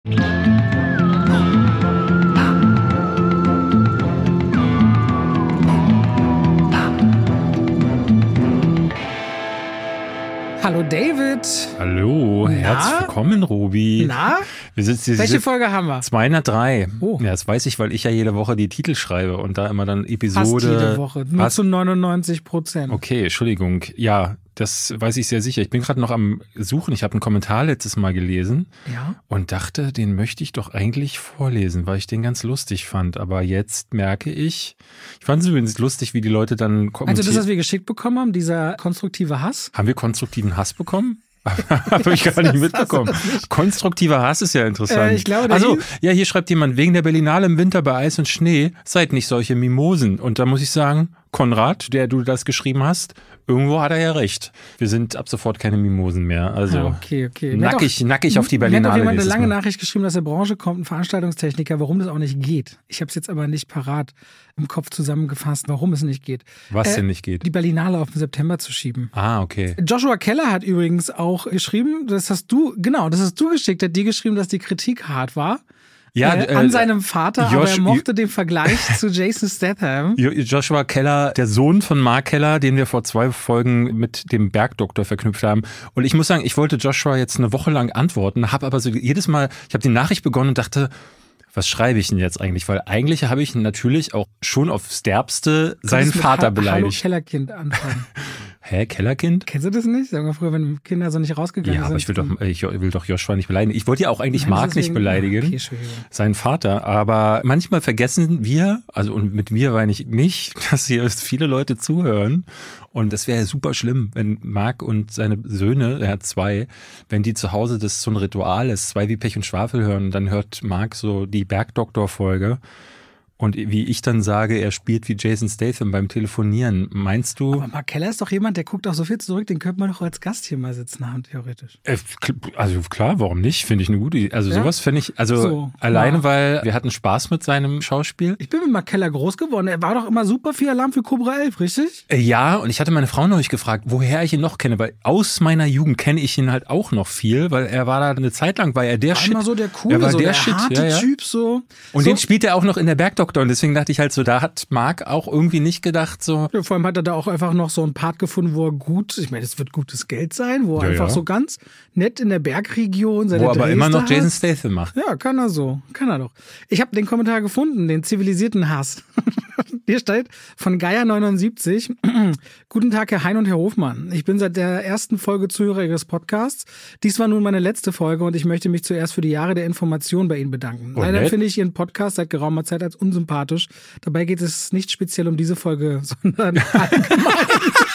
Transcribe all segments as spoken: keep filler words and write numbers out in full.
Hallo David. Hallo, Na? herzlich willkommen, Robi. Na? Wir sind, wir Welche sind Folge haben wir? zweihundertdrei. Oh. Ja, das weiß ich, weil ich ja jede Woche die Titel schreibe und da immer dann Episode... Fast jede Woche, nur Fast- zu neunundneunzig Prozent. Okay, Entschuldigung. Ja, das weiß ich sehr sicher. Ich bin gerade noch am Suchen. Ich habe einen Kommentar letztes Mal gelesen Ja. und dachte, den möchte ich doch eigentlich vorlesen, weil ich den ganz lustig fand. Aber jetzt merke ich, ich fand es übrigens lustig, wie die Leute dann kommentieren. Also das, was wir geschickt bekommen haben, dieser konstruktive Hass? Haben wir konstruktiven Hass bekommen? Habe ich gar nicht mitbekommen. Konstruktiver Hass ist ja interessant. Äh, ich glaube, der also, hieß- ja, hier schreibt jemand, wegen der Berlinale im Winter bei Eis und Schnee, seid nicht solche Mimosen. Und da muss ich sagen, Konrad, der du das geschrieben hast, irgendwo hat er ja recht. Wir sind ab sofort keine Mimosen mehr. Also Ah, okay, okay. Mir hat nackig, auch- nackig auf die Mir hat Berlinale. auch jemand eine nächstes lange Mal. Nachricht geschrieben, dass der Branche kommt, ein Veranstaltungstechniker, warum das auch nicht geht. Ich habe es jetzt aber nicht parat im Kopf zusammengefasst, warum es nicht geht. Was Äh, denn nicht geht? Die Berlinale auf den September zu schieben. Ah, okay. Joshua Keller hat übrigens auch geschrieben, das hast du, genau, das hast du geschickt, hat dir geschrieben, dass die Kritik hart war. Ja, äh, äh, an seinem Vater, aber Josh- er mochte den Vergleich zu Jason Statham. Jo- Joshua Keller, der Sohn von Mark Keller, den wir vor zwei Folgen mit dem Bergdoktor verknüpft haben. Und ich muss sagen, ich wollte Joshua jetzt eine Woche lang antworten, habe aber so jedes Mal, ich habe die Nachricht begonnen und dachte, was schreibe ich denn jetzt eigentlich? Weil eigentlich habe ich natürlich auch schon aufs Derbste seinen Könntest mit Vater Ha- beleidigt. Hallo Kellerkind anfangen. Hä, Kellerkind? Kennst du das nicht? Sagen wir früher, wenn Kinder so nicht rausgegangen Ja, sind. aber ich will doch, ich will doch Joshua nicht beleidigen. Ich wollte ja auch eigentlich Nein, Mark nicht deswegen- beleidigen. Okay, Entschuldigung. Seinen Vater, aber manchmal vergessen wir, also und mit mir meine ich nicht, dass hier viele Leute zuhören und das wäre ja super schlimm, wenn Marc und seine Söhne, er hat zwei, wenn die zu Hause das so ein Ritual ist, zwei wie Pech und Schwafel hören, dann hört Marc so die Bergdoktor-Folge und wie ich dann sage, er spielt wie Jason Statham beim Telefonieren. Meinst du? Aber Mark Keller ist doch jemand, der guckt auch so viel zurück, den könnte man doch als Gast hier mal sitzen haben, theoretisch. Äh, Also klar, warum nicht? Finde ich eine gute Idee. Also Ja? sowas finde ich, also So, alleine, ja. weil wir hatten Spaß mit seinem Schauspiel. Ich bin mit Mark Keller groß geworden. Er war doch immer super viel Alarm für Cobra elf, richtig? Äh, Ja, und ich hatte meine Frau neulich gefragt, woher ich ihn noch kenne, weil aus meiner Jugend kenne ich ihn halt auch noch viel, weil er war da eine Zeit lang, war er der War Shit. immer so der coole, er war so der, der, Shit, harte ja, ja. Typ so. Und so, den spielt er auch noch in der Bergdoktor und deswegen dachte ich halt so, da hat Marc auch irgendwie nicht gedacht so, Ja, vor allem hat er da auch einfach noch so einen Part gefunden, wo er gut, ich meine, es wird gutes Geld sein, wo er Ja, einfach ja. so ganz nett in der Bergregion seine wo aber Drehs immer da noch Jason hat. Statham macht. Ja, kann er so. Kann er doch. Ich habe den Kommentar gefunden, den zivilisierten Hass. Hier steht von Geier neunundsiebzig. Guten Tag, Herr Hein und Herr Hofmann. Ich bin seit der ersten Folge Zuhörer Ihres Podcasts. Dies war nun meine letzte Folge und ich möchte mich zuerst für die Jahre der Information bei Ihnen bedanken. Oh, Leider nett. finde ich Ihren Podcast seit geraumer Zeit als unsympathisch. Dabei geht es nicht speziell um diese Folge, sondern allgemein.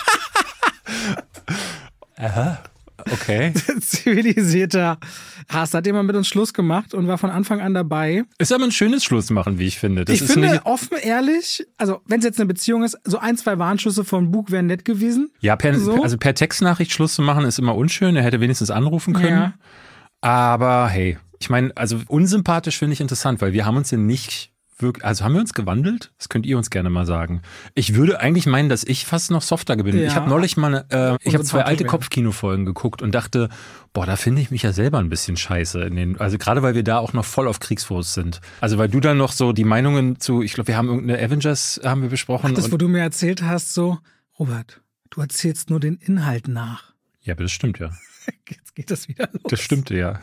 Okay. Zivilisierter Hass. Hat jemand mit uns Schluss gemacht und war von Anfang an dabei. Ist aber ein schönes Schlussmachen, wie ich finde. Das ich ist finde, nicht, offen ehrlich, also wenn es jetzt eine Beziehung ist, so ein, zwei Warnschüsse vom Bug wären nett gewesen. ja, per, so. also per Textnachricht Schluss zu machen ist immer unschön. Er hätte wenigstens anrufen können. Ja. Aber hey, ich meine, also unsympathisch finde ich interessant, weil wir haben uns ja nicht wirklich, also haben wir uns gewandelt? Das könnt ihr uns gerne mal sagen. Ich würde eigentlich meinen, dass ich fast noch softer bin. Ja. Ich habe neulich mal, eine, äh, ich habe zwei alte werden. Kopfkinofolgen geguckt und dachte, boah, da finde ich mich ja selber ein bisschen scheiße. In den, also gerade weil wir da auch noch voll auf Kriegsfuß sind. Also weil du dann noch so die Meinungen zu, ich glaube, wir haben irgendeine Avengers haben wir besprochen. Das, und, wo du mir erzählt hast, so, Robert, du erzählst nur den Inhalt nach. ja, aber das stimmt ja. Jetzt geht das wieder los. Das stimmte ja.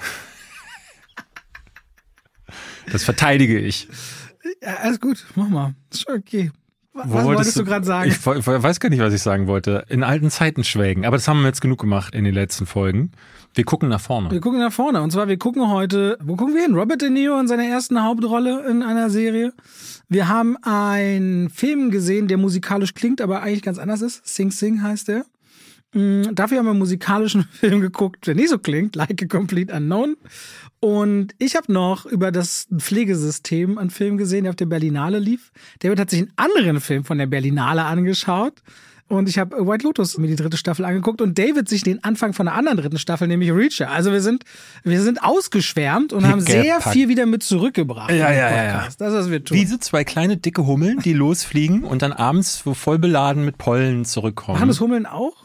Das verteidige ich. Ja, alles gut, mach mal. Ist schon okay. Was Wo wolltest du gerade sagen? Ich, ich weiß gar nicht, was ich sagen wollte. In alten Zeiten schwelgen. Aber das haben wir jetzt genug gemacht in den letzten Folgen. Wir gucken nach vorne. Wir gucken nach vorne. Und zwar, wir gucken heute, wo gucken wir hin? Robert De Niro in seiner ersten Hauptrolle in einer Serie. Wir haben einen Film gesehen, der musikalisch klingt, aber eigentlich ganz anders ist. Sing Sing heißt der. Dafür haben wir einen musikalischen Film geguckt, der nicht so klingt, Like a Complete Unknown. Und ich habe noch über das Pflegesystem einen Film gesehen, der auf der Berlinale lief. David hat sich einen anderen Film von der Berlinale angeschaut. Und ich habe White Lotus mir die dritte Staffel angeguckt und David sich den Anfang von der anderen dritten Staffel, nämlich Reacher. Also wir sind, wir sind ausgeschwärmt und haben sehr Gepackt. viel wieder mit zurückgebracht. Ja, in den ja, ja, Podcast. Das ist, was wir tun. Diese zwei kleine dicke Hummeln, die losfliegen und dann abends so voll beladen mit Pollen zurückkommen. Machen das Hummeln auch?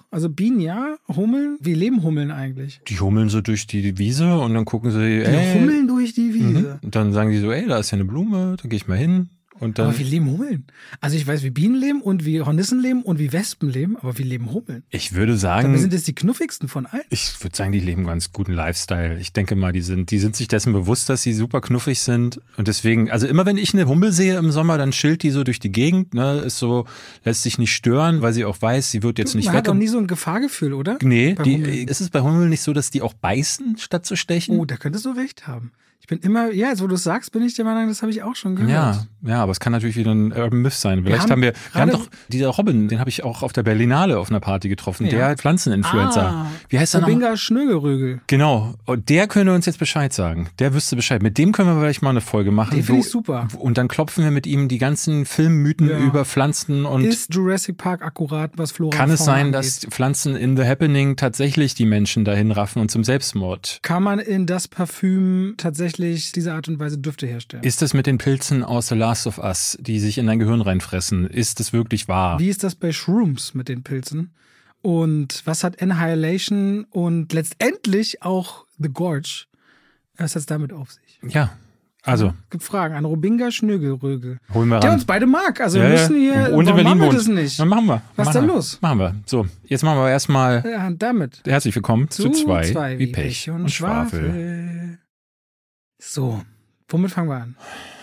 Also Bienen ja, Hummeln. Wie leben Hummeln eigentlich? Die hummeln so durch die Wiese und dann gucken sie, ey. Die hummeln durch die Wiese. Mhm. Und dann sagen die so, ey, da ist ja eine Blume, da gehe ich mal hin. Und dann, aber wie leben Hummeln? Also ich weiß, wie Bienen leben und wie Hornissen leben und wie Wespen leben, aber wie leben Hummeln? Ich würde sagen... Dabei sind es die knuffigsten von allen. Ich würde sagen, die leben ganz guten Lifestyle. Ich denke mal, die sind, die sind sich dessen bewusst, dass sie super knuffig sind. Und deswegen, also immer wenn ich eine Hummel sehe im Sommer, dann chillt die so durch die Gegend, ne, ist so, lässt sich nicht stören, weil sie auch weiß, sie wird jetzt nicht weg. Man hat doch nie so ein Gefahrgefühl, oder? Nee, die, ist es bei Hummeln nicht so, dass die auch beißen, statt zu stechen? Oh, da könntest du recht haben. Ich bin immer, ja, jetzt wo du es sagst, bin ich der Meinung, das habe ich auch schon gehört. Ja, ja, aber es kann natürlich wieder ein Urban Myth sein. Vielleicht wir haben, haben wir, wir haben doch, dieser Robin, den habe ich auch auf der Berlinale auf einer Party getroffen, ja. Der Pflanzeninfluencer. Ah, wie heißt der noch? Robinga Schnögelrögel. Genau, und der könnte uns jetzt Bescheid sagen. Der wüsste Bescheid. Mit dem können wir vielleicht mal eine Folge machen. Den finde ich super. Und dann klopfen wir mit ihm die ganzen Filmmythen ja. über Pflanzen und... Ist Jurassic Park akkurat, was Flora Kann es sein, angeht? Dass Pflanzen in The Happening tatsächlich die Menschen dahin raffen und zum Selbstmord? Kann man in das Parfüm tatsächlich diese Art und Weise Düfte herstellen? Ist das mit den Pilzen aus The Last of Us, die sich in dein Gehirn reinfressen? Ist das wirklich wahr? Wie ist das bei Shrooms mit den Pilzen? Und was hat Annihilation und letztendlich auch The Gorge? Was hat es damit auf sich? Ja, also. Ja, gibt Fragen an Robinga Schnögelrögel. Holen wir ran. Der uns beide mag. Also ja, wir müssen hier, warum Berlin machen wir wohnt. das nicht? Dann machen wir. Was ist da los? Machen wir. So, jetzt machen wir erstmal ja, damit. Herzlich willkommen zu, zu zwei, zwei wie Pech und, und Schwafel. Schwafel. So, womit fangen wir an?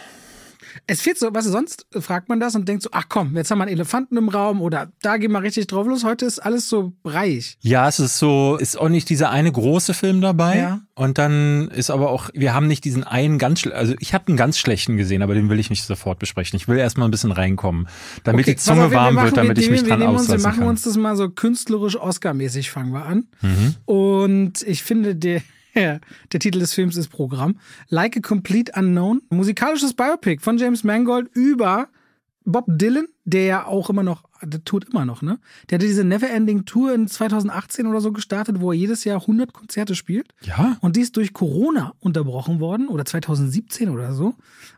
Es fehlt so, was sonst fragt man das und denkt so, ach komm, jetzt haben wir einen Elefanten im Raum oder da gehen wir richtig drauf los. Heute ist alles so reich. Ja, es ist so, ist auch nicht dieser eine große Film dabei. Ja. Und dann ist aber auch, wir haben nicht diesen einen ganz, also ich habe einen ganz schlechten gesehen, aber den will ich nicht sofort besprechen. Ich will erstmal ein bisschen reinkommen, damit okay, die Zunge auf, wir, warm wir machen, wird, damit wir, ich mich wir, dran wir auslassen uns, Wir machen kann. uns das mal so künstlerisch Oscar-mäßig, fangen wir an. Mhm. Und ich finde, der Ja, der Titel des Films ist Programm. Like a Complete Unknown. Musikalisches Biopic von James Mangold über Bob Dylan, der ja auch immer noch, der tut immer noch, ne? Der hatte diese Neverending Tour in zweitausendachtzehn oder so gestartet, wo er jedes Jahr hundert Konzerte spielt. Ja. Und die ist durch Corona unterbrochen worden oder zweitausendsiebzehn oder so.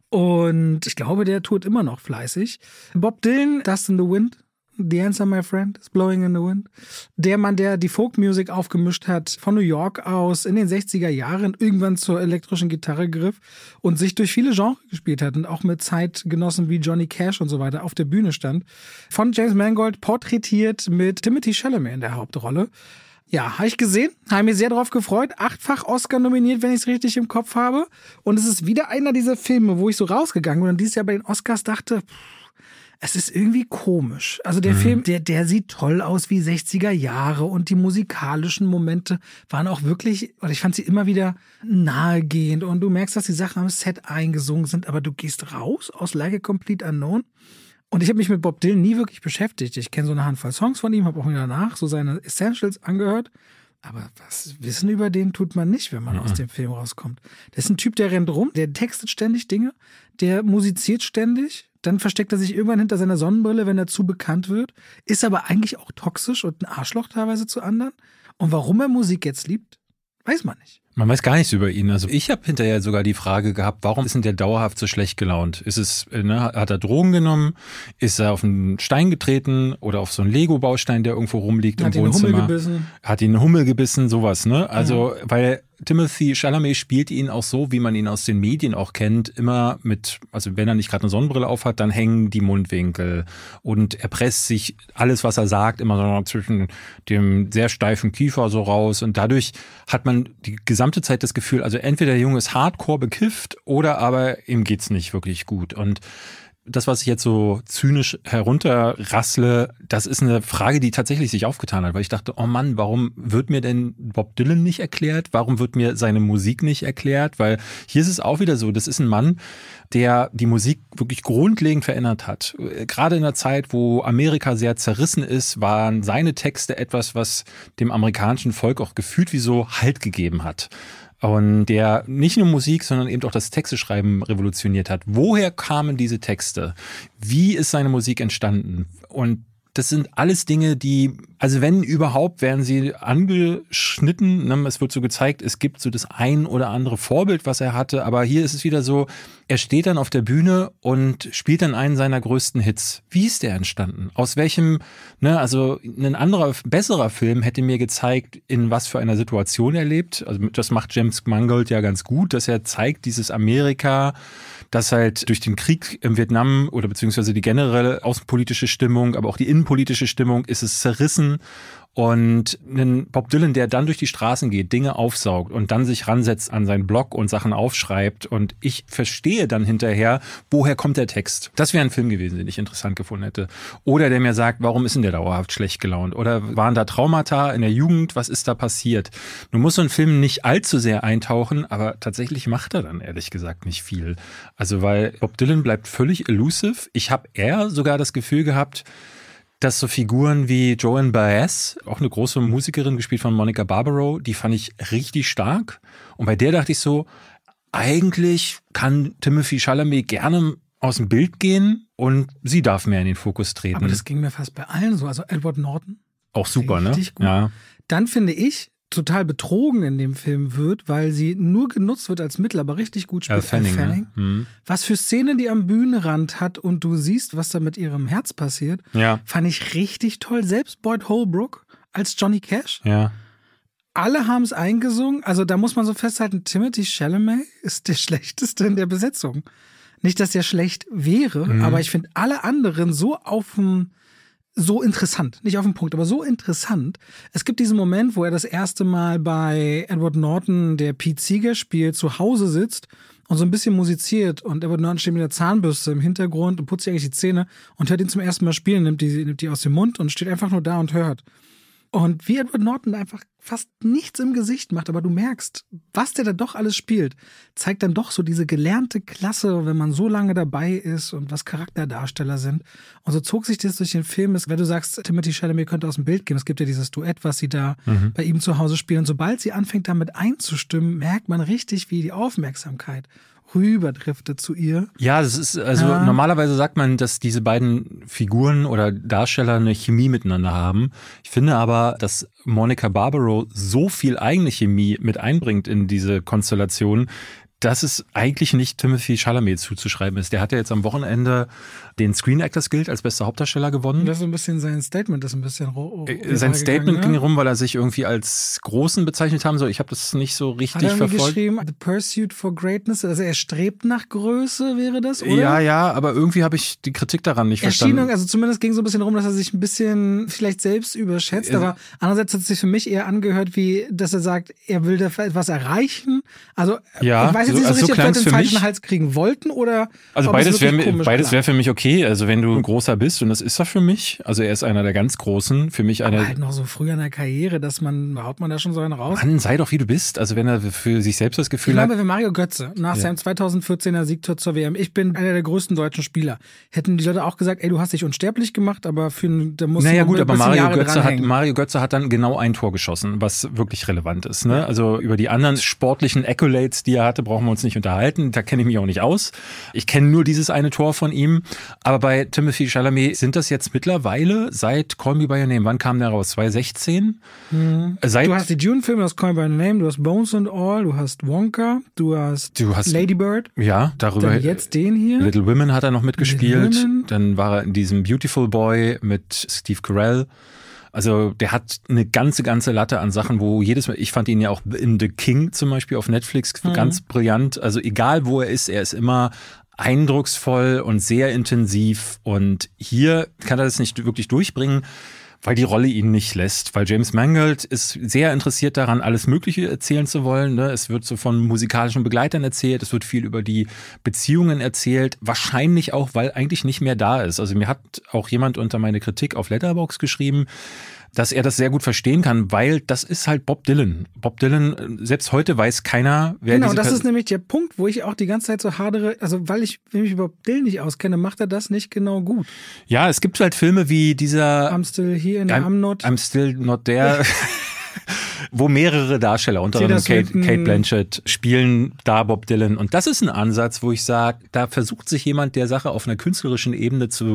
Und ich glaube, der tut immer noch fleißig. Bob Dylan, Dust in the Wind. The Answer, My Friend, is Blowing in the Wind. Der Mann, der die Folkmusik aufgemischt hat, von New York aus in den sechziger Jahren irgendwann zur elektrischen Gitarre griff und sich durch viele Genres gespielt hat und auch mit Zeitgenossen wie Johnny Cash und so weiter auf der Bühne stand. Von James Mangold porträtiert mit Timothée Chalamet in der Hauptrolle. Ja, habe ich gesehen, habe mich sehr drauf gefreut. Achtfach Oscar nominiert, wenn ich es richtig im Kopf habe. Und es ist wieder einer dieser Filme, wo ich so rausgegangen bin und dieses Jahr bei den Oscars dachte, es ist irgendwie komisch. Also der mhm. Film, der, der sieht toll aus wie sechziger Jahre und die musikalischen Momente waren auch wirklich, oder ich fand sie immer wieder nahegehend und du merkst, dass die Sachen am Set eingesungen sind, aber du gehst raus aus Like a Complete Unknown. Und ich habe mich mit Bob Dylan nie wirklich beschäftigt. Ich kenne so eine Handvoll Songs von ihm, habe auch wieder danach so seine Essentials angehört. Aber was wissen über den tut man nicht, wenn man mhm. aus dem Film rauskommt. Das ist ein Typ, der rennt rum, der textet ständig Dinge, der musiziert ständig. Dann versteckt er sich irgendwann hinter seiner Sonnenbrille, wenn er zu bekannt wird. Ist aber eigentlich auch toxisch und ein Arschloch teilweise zu anderen. Und warum er Musik jetzt liebt, weiß man nicht. Man weiß gar nichts über ihn. Also ich habe hinterher sogar die Frage gehabt, warum ist denn der dauerhaft so schlecht gelaunt? Ist es, ne, hat er Drogen genommen? Ist er auf einen Stein getreten oder auf so einen Lego-Baustein, der irgendwo rumliegt hat im Wohnzimmer? Hat ihn Hummel gebissen. Hat ihn eine Hummel gebissen, sowas, ne? Also, ja. weil Timothée Chalamet spielt ihn auch so, wie man ihn aus den Medien auch kennt, immer mit, also wenn er nicht gerade eine Sonnenbrille aufhat, dann hängen die Mundwinkel und er presst sich alles, was er sagt, immer so zwischen dem sehr steifen Kiefer so raus und dadurch hat man die gesamte Zeit das Gefühl, also entweder der Junge ist hardcore bekifft oder aber ihm geht's nicht wirklich gut und das, was ich jetzt so zynisch herunterrassle, das ist eine Frage, die tatsächlich sich aufgetan hat, weil ich dachte, oh Mann, warum wird mir denn Bob Dylan nicht erklärt? Warum wird mir seine Musik nicht erklärt? Weil hier ist es auch wieder so, das ist ein Mann, der die Musik wirklich grundlegend verändert hat. Gerade in der Zeit, wo Amerika sehr zerrissen ist, waren seine Texte etwas, was dem amerikanischen Volk auch gefühlt wie so Halt gegeben hat. Und der nicht nur Musik, sondern eben auch das Texteschreiben revolutioniert hat. Woher kamen diese Texte? Wie ist seine Musik entstanden? Und das sind alles Dinge, die, also wenn überhaupt, werden sie angeschnitten. Ne? Es wird so gezeigt, es gibt so das ein oder andere Vorbild, was er hatte. Aber hier ist es wieder so, er steht dann auf der Bühne und spielt dann einen seiner größten Hits. Wie ist der entstanden? Aus welchem, ne, also ein anderer, besserer Film hätte mir gezeigt, in was für einer Situation er lebt. Also das macht James Mangold ja ganz gut, dass er zeigt, dieses Amerika, das halt durch den Krieg im Vietnam oder beziehungsweise die generelle außenpolitische Stimmung, aber auch die innenpolitische Stimmung ist es zerrissen. Und ein Bob Dylan, der dann durch die Straßen geht, Dinge aufsaugt und dann sich ransetzt an seinen Blog und Sachen aufschreibt und ich verstehe dann hinterher, woher kommt der Text. Das wäre ein Film gewesen, den ich interessant gefunden hätte. Oder der mir sagt, warum ist denn der dauerhaft schlecht gelaunt? Oder waren da Traumata in der Jugend? Was ist da passiert? Nun muss so ein Film nicht allzu sehr eintauchen, aber tatsächlich macht er dann ehrlich gesagt nicht viel. Also weil Bob Dylan bleibt völlig elusive. Ich habe eher sogar das Gefühl gehabt, dass so Figuren wie Joan Baez, auch eine große Musikerin, gespielt von Monica Barbaro, die fand ich richtig stark. Und bei der dachte ich so, eigentlich kann Timothée Chalamet gerne aus dem Bild gehen und sie darf mehr in den Fokus treten. Aber das ging mir fast bei allen so. Also Edward Norton. Auch super, ne? Gut. Ja. Dann finde ich, total betrogen in dem Film wird, weil sie nur genutzt wird als Mittel, aber richtig gut spielt. Al Fanning, Al Fanning. Ne? Mhm. Was für Szenen die am Bühnenrand hat und du siehst, was da mit ihrem Herz passiert, ja. fand ich richtig toll. Selbst Boyd Holbrook als Johnny Cash. Ja. Alle haben es eingesungen. Also da muss man so festhalten, Timothée Chalamet ist der Schlechteste in der Besetzung. Nicht, dass der schlecht wäre, mhm. aber ich finde alle anderen so auf dem so interessant, nicht auf den Punkt, aber so interessant. Es gibt diesen Moment, wo er das erste Mal bei Edward Norton, der Pete Seeger spielt, zu Hause sitzt und so ein bisschen musiziert und Edward Norton steht mit der Zahnbürste im Hintergrund und putzt sich eigentlich die Zähne und hört ihn zum ersten Mal spielen, nimmt die, nimmt die aus dem Mund und steht einfach nur da und hört. Und wie Edward Norton einfach fast nichts im Gesicht macht, aber du merkst, was der da doch alles spielt, zeigt dann doch so diese gelernte Klasse, wenn man so lange dabei ist und was Charakterdarsteller sind. Und so zog sich das durch den Film, wenn du sagst, Timothée Chalamet könnte aus dem Bild gehen, es gibt ja dieses Duett, was sie da mhm. bei ihm zu Hause spielen. Und sobald sie anfängt, damit einzustimmen, merkt man richtig, wie die Aufmerksamkeit rüberdriftet zu ihr. Ja, das ist, also ja. Normalerweise sagt man, dass diese beiden Figuren oder Darsteller eine Chemie miteinander haben. Ich finde aber, dass Monica Barbaro so viel eigene Chemie mit einbringt in diese Konstellation, dass es eigentlich nicht Timothée Chalamet zuzuschreiben ist. Der hat ja jetzt am Wochenende den Screen Actors Guild als bester Hauptdarsteller gewonnen. Das ist so ein bisschen sein Statement, das ist ein bisschen ro- ro- Sein Statement gegangen, ging ne? rum, weil er sich irgendwie als Großen bezeichnet haben soll. Ich habe das nicht so richtig hat er verfolgt. geschrieben, The Pursuit for Greatness, also er strebt nach Größe, wäre das, oder? Ja, ja, aber irgendwie habe ich die Kritik daran nicht Erschien, verstanden. Also zumindest ging so ein bisschen rum, dass er sich ein bisschen vielleicht selbst überschätzt, aber andererseits hat es sich für mich eher angehört, wie, dass er sagt, er will da etwas erreichen. Also ja, ich weiß jetzt so, nicht so also richtig, so ob wir den falschen mich, Hals kriegen wollten oder also beides wäre beides wäre für mich okay. Also wenn du ein großer bist, und das ist er für mich, also er ist einer der ganz Großen, für mich einer. Aber halt noch so früh in der Karriere, dass man, haut man da schon so einen raus? Mann, sei doch wie du bist. Also wenn er für sich selbst das Gefühl ich hat. Ich glaube, wenn Mario Götze nach ja. seinem zweitausendvierzehner Siegtor zur W M, ich bin einer der größten deutschen Spieler, hätten die Leute auch gesagt, ey, du hast dich unsterblich gemacht, aber für da muss naja, gut, ein aber bisschen Mario Jahre Götze hat dranhängen. Mario Götze hat dann genau ein Tor geschossen, was wirklich relevant ist. Ne? Also über die anderen sportlichen Accolades, die er hatte, brauchen wir uns nicht unterhalten. Da kenne ich mich auch nicht aus. Ich kenne nur dieses eine Tor von ihm. Aber bei Timothée Chalamet sind das jetzt mittlerweile seit Call Me By Your Name. Wann kam der raus? zwanzig sechzehn? Mhm. Seit du hast die Dune-Filme, du hast Call Me By Your Name, du hast Bones and All, du hast Wonka, du hast, du hast Lady Bird. Ja, darüber. Dann jetzt den hier. Little Women hat er noch mitgespielt. Dann war er in diesem Beautiful Boy mit Steve Carell. Also der hat eine ganze, ganze Latte an Sachen, wo jedes Mal, ich fand ihn ja auch in The King zum Beispiel auf Netflix mhm. ganz brillant. Also egal wo er ist, er ist immer eindrucksvoll und sehr intensiv. Und hier kann er das nicht wirklich durchbringen, weil die Rolle ihn nicht lässt. Weil James Mangold ist sehr interessiert daran, alles Mögliche erzählen zu wollen. Ne? Es wird so von musikalischen Begleitern erzählt, es wird viel über die Beziehungen erzählt. Wahrscheinlich auch, weil eigentlich nicht mehr da ist. Also mir hat auch jemand unter meine Kritik auf Letterboxd geschrieben, dass er das sehr gut verstehen kann, weil das ist halt Bob Dylan. Bob Dylan, selbst heute weiß keiner, wer Genau, diese das Person ist nämlich der Punkt, wo ich auch die ganze Zeit so hadere, also weil ich mich über Bob Dylan nicht auskenne, macht er das nicht genau gut. Ja, es gibt halt Filme wie dieser I'm Still Here, in I'm, I'm Not. I'm Still Not There, wo mehrere Darsteller, unter anderem Kate, Kate Blanchett, spielen da Bob Dylan. Und das ist ein Ansatz, wo ich sage, da versucht sich jemand der Sache auf einer künstlerischen Ebene zu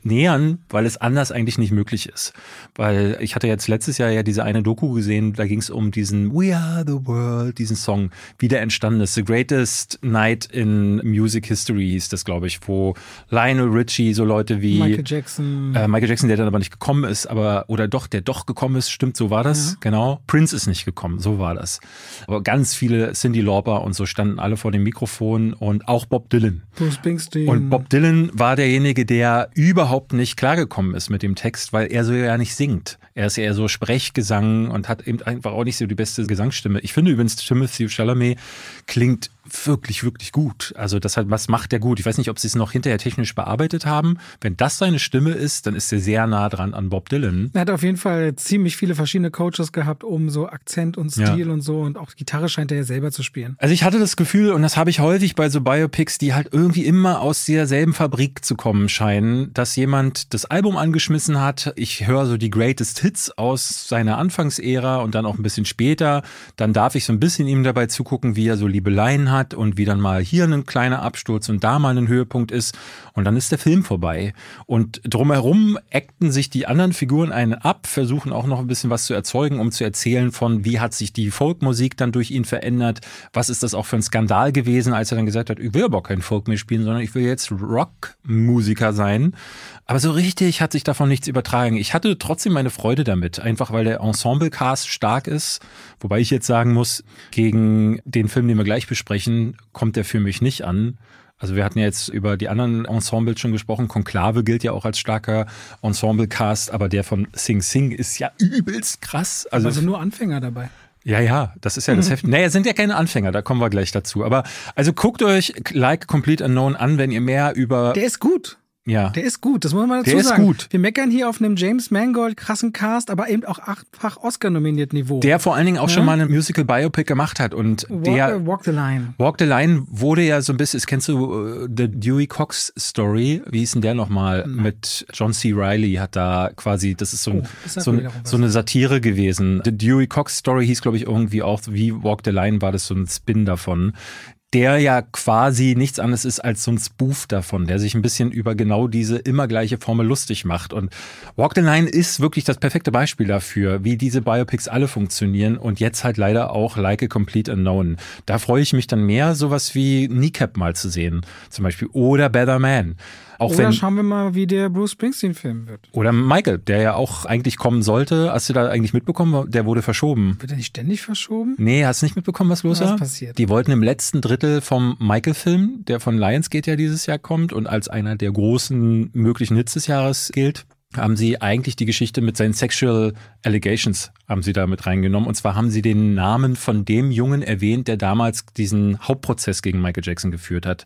nähern, weil es anders eigentlich nicht möglich ist. Weil ich hatte jetzt letztes Jahr ja diese eine Doku gesehen, da ging es um diesen We Are the World, diesen Song, wie der entstanden ist. The Greatest Night in Music History hieß das, glaube ich, wo Lionel Richie, so Leute wie Michael Jackson. Äh, Michael Jackson, der dann aber nicht gekommen ist, aber oder doch, der doch gekommen ist, stimmt, so war das, ja. Genau. Prince ist nicht gekommen, so war das. Aber ganz viele, Cyndi Lauper und so standen alle vor dem Mikrofon und auch Bob Dylan. Bruce Springsteen. Und Bob Dylan war derjenige, der überhaupt nicht klargekommen ist mit dem Text, weil er so ja nicht singt. Er ist eher so Sprechgesang und hat eben einfach auch nicht so die beste Gesangsstimme. Ich finde übrigens, Timothée Chalamet klingt wirklich, wirklich gut. Also das hat, was macht der gut? Ich weiß nicht, ob sie es noch hinterher technisch bearbeitet haben. Wenn das seine Stimme ist, dann ist er sehr nah dran an Bob Dylan. Er hat auf jeden Fall ziemlich viele verschiedene Coaches gehabt, um so Akzent und Stil ja. und so. Und auch Gitarre scheint er ja selber zu spielen. Also ich hatte das Gefühl, und das habe ich häufig bei so Biopics, die halt irgendwie immer aus derselben Fabrik zu kommen scheinen, dass jemand das Album angeschmissen hat. Ich höre so die Greatest Hits aus seiner Anfangsära und dann auch ein bisschen später. Dann darf ich so ein bisschen ihm dabei zugucken, wie er so Liebeleien hat und wie dann mal hier ein kleiner Absturz und da mal ein Höhepunkt ist und dann ist der Film vorbei. Und drumherum acten sich die anderen Figuren einen ab, versuchen auch noch ein bisschen was zu erzeugen, um zu erzählen von, wie hat sich die Folkmusik dann durch ihn verändert, was ist das auch für ein Skandal gewesen, als er dann gesagt hat, ich will aber keinen Folk mehr spielen, sondern ich will jetzt Rockmusiker sein. Aber so richtig hat sich davon nichts übertragen. Ich hatte trotzdem meine Freude damit, einfach weil der Ensemble-Cast stark ist. Wobei ich jetzt sagen muss, gegen den Film, den wir gleich besprechen, kommt der für mich nicht an. Also wir hatten ja jetzt über die anderen Ensembles schon gesprochen. Conclave gilt ja auch als starker Ensemble-Cast, aber der von Sing Sing ist ja übelst krass. Also, also nur Anfänger dabei. Ja, ja, das ist ja das Heft. Naja, sind ja keine Anfänger, da kommen wir gleich dazu. Aber also guckt euch Like Complete Unknown an, wenn ihr mehr über... Der ist gut. Ja. Der ist gut, das muss man dazu der sagen. Der ist gut. Wir meckern hier auf einem James Mangold krassen Cast, aber eben auch achtfach Oscar-nominiert Niveau. Der vor allen Dingen auch ja? schon mal eine Musical-Biopic gemacht hat. Und Walk, der Walk the Line. Walk the Line wurde ja so ein bisschen, kennst du uh, The Dewey Cox Story? Wie hieß denn der nochmal? Mhm. Mit John C. Reilly hat da quasi, das ist so, ein, oh, so, ein, so eine Satire gewesen. The Dewey Cox Story hieß, glaube ich, irgendwie auch, wie Walk the Line war das so ein Spin davon. Der ja quasi nichts anderes ist als so ein Spoof davon, der sich ein bisschen über genau diese immer gleiche Formel lustig macht. Und Walk the Line ist wirklich das perfekte Beispiel dafür, wie diese Biopics alle funktionieren und jetzt halt leider auch Like a Complete Unknown. Da freue ich mich dann mehr, sowas wie Kneecap mal zu sehen, zum Beispiel, oder Better Man. Auch oder wenn, schauen wir mal, wie der Bruce Springsteen-Film wird. Oder Michael, der ja auch eigentlich kommen sollte. Hast du da eigentlich mitbekommen? Der wurde verschoben. Wird er nicht ständig verschoben? Nee, hast du nicht mitbekommen, was los war? Was passiert? Die wollten im letzten Drittel vom Michael-Film, der von Lionsgate ja dieses Jahr kommt und als einer der großen möglichen Hits des Jahres gilt, haben sie eigentlich die Geschichte mit seinen Sexual Allegations haben sie da mit reingenommen. Und zwar haben sie den Namen von dem Jungen erwähnt, der damals diesen Hauptprozess gegen Michael Jackson geführt hat.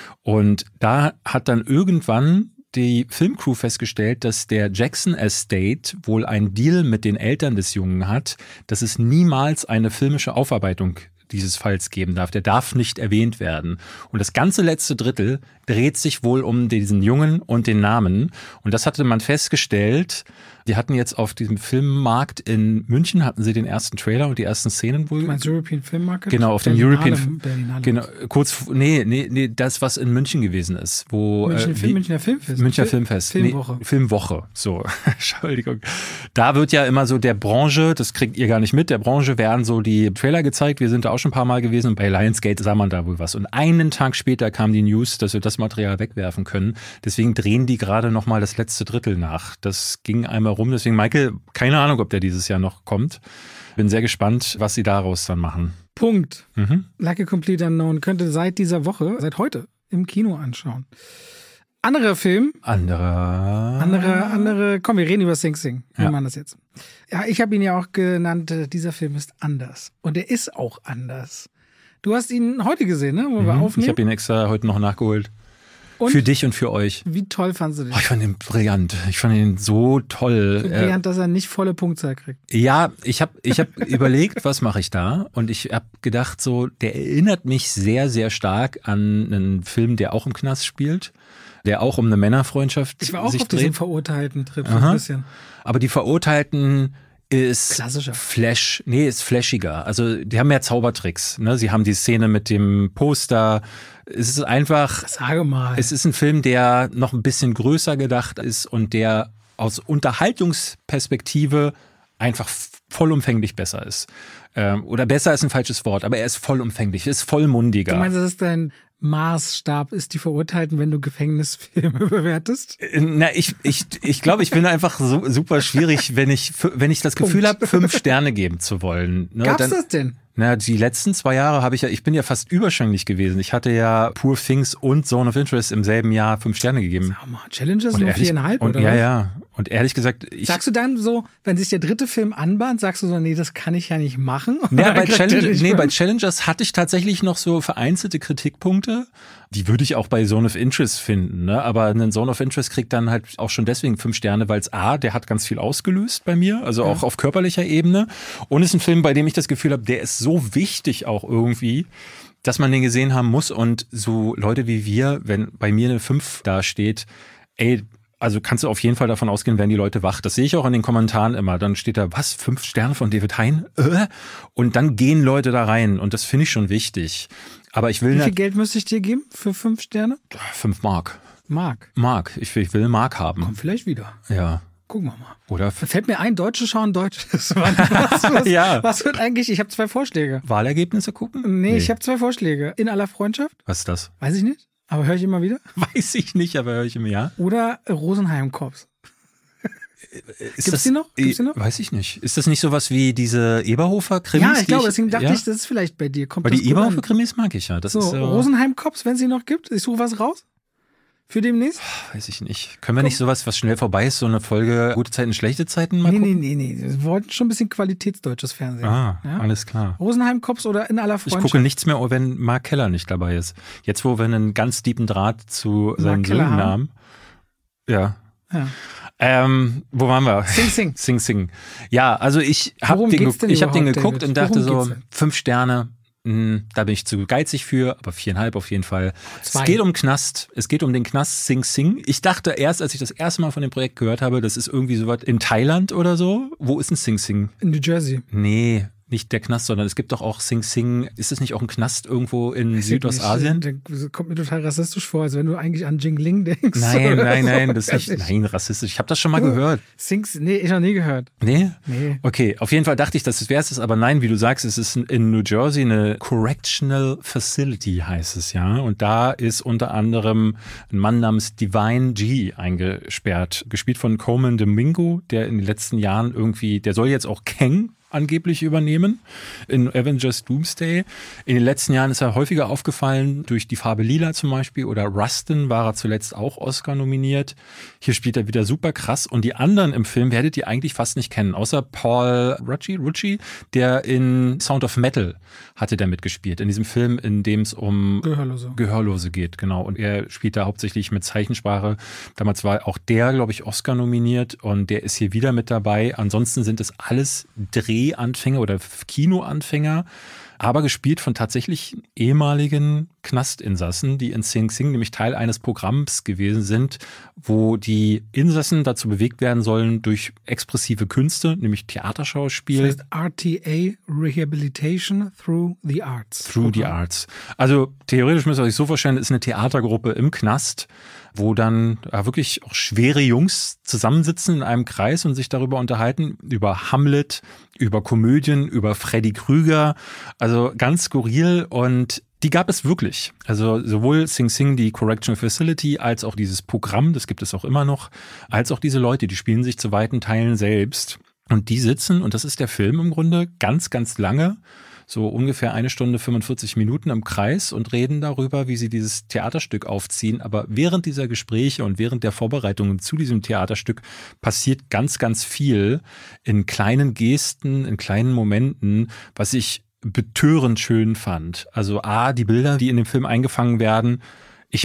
Und da hat dann irgendwann die Filmcrew festgestellt, dass der Jackson Estate wohl einen Deal mit den Eltern des Jungen hat, dass es niemals eine filmische Aufarbeitung dieses Falls geben darf. Der darf nicht erwähnt werden. Und das ganze letzte Drittel dreht sich wohl um diesen Jungen und den Namen. Und das hatte man festgestellt. Die hatten jetzt auf diesem Filmmarkt in München, hatten sie den ersten Trailer und die ersten Szenen wohl. Du meinst European Film Market? Genau, auf dem European, genau, kurz, nee, nee, nee, das, was in München gewesen ist, wo, München, äh, Film, wie, Münchner Filmfest. Münchner Filmfest. Filmwoche. Nee, Filmwoche, so, Entschuldigung. Da wird ja immer so der Branche, das kriegt ihr gar nicht mit, der Branche werden so die Trailer gezeigt, wir sind da auch schon ein paar Mal gewesen und bei Lionsgate sah man da wohl was. Und einen Tag später kam die News, dass wir das Material wegwerfen können. Deswegen drehen die gerade nochmal das letzte Drittel nach. Das ging einmal rum, deswegen Michael, keine Ahnung, ob der dieses Jahr noch kommt. Bin sehr gespannt, was sie daraus dann machen. Punkt. Mhm. Like a Complete Unknown könnte seit dieser Woche, seit heute, im Kino anschauen. Anderer Film. Anderer. Andere, andere. Komm, wir reden über Sing Sing. Wir ja. machen das jetzt. Ja, ich habe ihn ja auch genannt, dieser Film ist anders. Und er ist auch anders. Du hast ihn heute gesehen, ne? Wo mhm. wir aufnehmen. Ich habe ihn extra heute noch nachgeholt. Und? Für dich und für euch. Wie toll fandst du den? Oh, ich fand ihn brillant. Ich fand ihn so toll. So brillant, dass er nicht volle Punktzahl kriegt. Ja, ich habe ich hab überlegt, was mache ich da? Und ich habe gedacht, so, der erinnert mich sehr, sehr stark an einen Film, der auch im Knast spielt, der auch um eine Männerfreundschaft sich dreht. Ich war auch auf diesem Verurteilten-Trip so ein bisschen. Aber die Verurteilten ist Klassischer. Flash, nee, ist flashiger. Also die haben mehr Zaubertricks. Ne? Sie haben die Szene mit dem Poster. Es ist einfach, Sage mal. es ist ein Film, der noch ein bisschen größer gedacht ist und der aus Unterhaltungsperspektive einfach vollumfänglich besser ist. Ähm, oder besser ist ein falsches Wort, aber er ist vollumfänglich, ist vollmundiger. Du meinst, das ist dein Maßstab, ist die Verurteilten, wenn du Gefängnisfilme bewertest? Na, ich, ich, ich glaube, ich bin einfach so, super schwierig, wenn ich, wenn ich das Gefühl habe, fünf Sterne geben zu wollen. Ne, Gab's dann, das denn? Na, die letzten zwei Jahre habe ich ja, ich bin ja fast überschwänglich gewesen. Ich hatte ja Poor Things und Zone of Interest im selben Jahr fünf Sterne gegeben. Sag mal, Challenges Und nur ehrlich- viereinhalb, und, oder Ja, was? ja. Und ehrlich gesagt, ich. Sagst du dann so, wenn sich der dritte Film anbahnt, sagst du so, nee, das kann ich ja nicht machen? Ja, Oder bei, kriegt der Challenge, nicht nee, fünf? bei Challengers hatte ich tatsächlich noch so vereinzelte Kritikpunkte. Die würde ich auch bei Zone of Interest finden. Ne? Aber ein Zone of Interest kriegt dann halt auch schon deswegen fünf Sterne, weil es A, der hat ganz viel ausgelöst bei mir, also auch auf körperlicher Ebene. Und ist ein Film, bei dem ich das Gefühl habe, der ist so wichtig auch irgendwie, dass man den gesehen haben muss. Und so Leute wie wir, wenn bei mir eine fünf da steht, ey, also kannst du auf jeden Fall davon ausgehen, werden die Leute wach. Das sehe ich auch in den Kommentaren immer. Dann steht da, was, fünf Sterne von David Hein? Äh? Und dann gehen Leute da rein. Und das finde ich schon wichtig. Aber ich will Wie viel nicht Geld müsste ich dir geben für fünf Sterne? fünf Mark. Mark. Mark. Ich will, ich will Mark haben. Kommt vielleicht wieder. Ja. Gucken wir mal. Oder Da fällt mir ein, Deutsche schauen Deutsches. Was, was, Ja. was wird eigentlich, ich habe zwei Vorschläge. Wahlergebnisse gucken? Nee, ich habe zwei Vorschläge. In aller Freundschaft, Was ist das? weiß ich nicht, aber höre ich immer wieder. Weiß ich nicht, aber höre ich im Jahr. Oder Rosenheim Cops. Ist Gibt's die noch? Gibt's die noch? Weiß ich nicht. Ist das nicht sowas wie diese Eberhofer-Krimis? Ja, ich die glaube, deswegen dachte ja? ich, das ist vielleicht bei dir. Kommt Weil das die gut an? Eberhofer-Krimis mag ich ja. Das So, ist, äh, Rosenheim Cops, wenn es sie noch gibt. Ich suche was raus. Für demnächst. weiß ich nicht. Können wir nicht sowas, was schnell vorbei ist, so eine Folge Gute Zeiten, schlechte Zeiten mal Nee, nee, gucken? nee, nee. Wir wollten schon ein bisschen qualitätsdeutsches Fernsehen. Ah, ja? alles klar. Rosenheim Cops oder In aller Ich Freundschaft. gucke nichts mehr, wenn Mark Keller nicht dabei ist. Jetzt, wo wir einen ganz tiefen Draht zu seinen Keller Söhnen haben. haben. Ja. Ja. Ähm, wo waren wir? Sing Sing. Sing Sing. Ja, also ich habe Worum den, geht's ge- denn ich hab den überhaupt, geguckt David? und dachte Worum so, geht's denn? fünf Sterne, mh, da bin ich zu geizig für, aber viereinhalb auf jeden Fall. Zwei. Es geht um Knast, es geht um den Knast Sing Sing. Ich dachte erst, als ich das erste Mal von dem Projekt gehört habe, das ist irgendwie sowas in Thailand oder so. Wo ist ein Sing Sing? In New Jersey. Nee, nicht der Knast, sondern es gibt doch auch Sing Sing. Ist es nicht auch ein Knast irgendwo in Südostasien? Das kommt mir total rassistisch vor, als wenn du eigentlich an Jingling denkst. Nein, oder nein, so. nein, das ist Weiß nicht, ich. nein, rassistisch. Ich habe das schon mal gehört. Sings, nee, ich noch nie gehört. Nee? Nee. Okay, auf jeden Fall dachte ich, das wäre es, aber nein, wie du sagst, es ist in New Jersey eine Correctional Facility, heißt es ja. Und da ist unter anderem ein Mann namens Divine G eingesperrt, gespielt von Coleman Domingo, der in den letzten Jahren irgendwie, der soll jetzt auch Kang angeblich übernehmen in Avengers Doomsday. In den letzten Jahren ist er häufiger aufgefallen, durch Die Farbe Lila zum Beispiel oder Rustin war er zuletzt auch Oscar nominiert. Hier spielt er wieder super krass und die anderen im Film werdet ihr eigentlich fast nicht kennen, außer Paul Rucci, Rucci, der in Sound of Metal hatte der mitgespielt, in diesem Film, in dem es um Gehörlose. Gehörlose geht, genau. Und er spielt da hauptsächlich mit Zeichensprache. Damals war auch der, glaube ich, Oscar nominiert und der ist hier wieder mit dabei. Ansonsten sind es alles Drehanfänger oder Kinoanfänger, aber gespielt von tatsächlich ehemaligen Knastinsassen, die in Sing Sing nämlich Teil eines Programms gewesen sind, wo die Insassen dazu bewegt werden sollen durch expressive Künste, nämlich Theaterschauspiel. Das heißt R T A, Rehabilitation Through the Arts. Through the Arts. Also theoretisch müsst ihr euch so vorstellen, ist eine Theatergruppe im Knast, wo dann ja, wirklich auch schwere Jungs zusammensitzen in einem Kreis und sich darüber unterhalten, über Hamlet, über Komödien, über Freddy Krüger. Also ganz skurril und die gab es wirklich. Also sowohl Sing Sing, die Correctional Facility, als auch dieses Programm, das gibt es auch immer noch, als auch diese Leute, die spielen sich zu weiten Teilen selbst. Und die sitzen, und das ist der Film im Grunde, ganz, ganz lange, so ungefähr eine Stunde fünfundvierzig Minuten im Kreis und reden darüber, wie sie dieses Theaterstück aufziehen. Aber während dieser Gespräche und während der Vorbereitungen zu diesem Theaterstück passiert ganz, ganz viel in kleinen Gesten, in kleinen Momenten, was ich betörend schön fand. Also A, die Bilder, die in dem Film eingefangen werden. Ich mag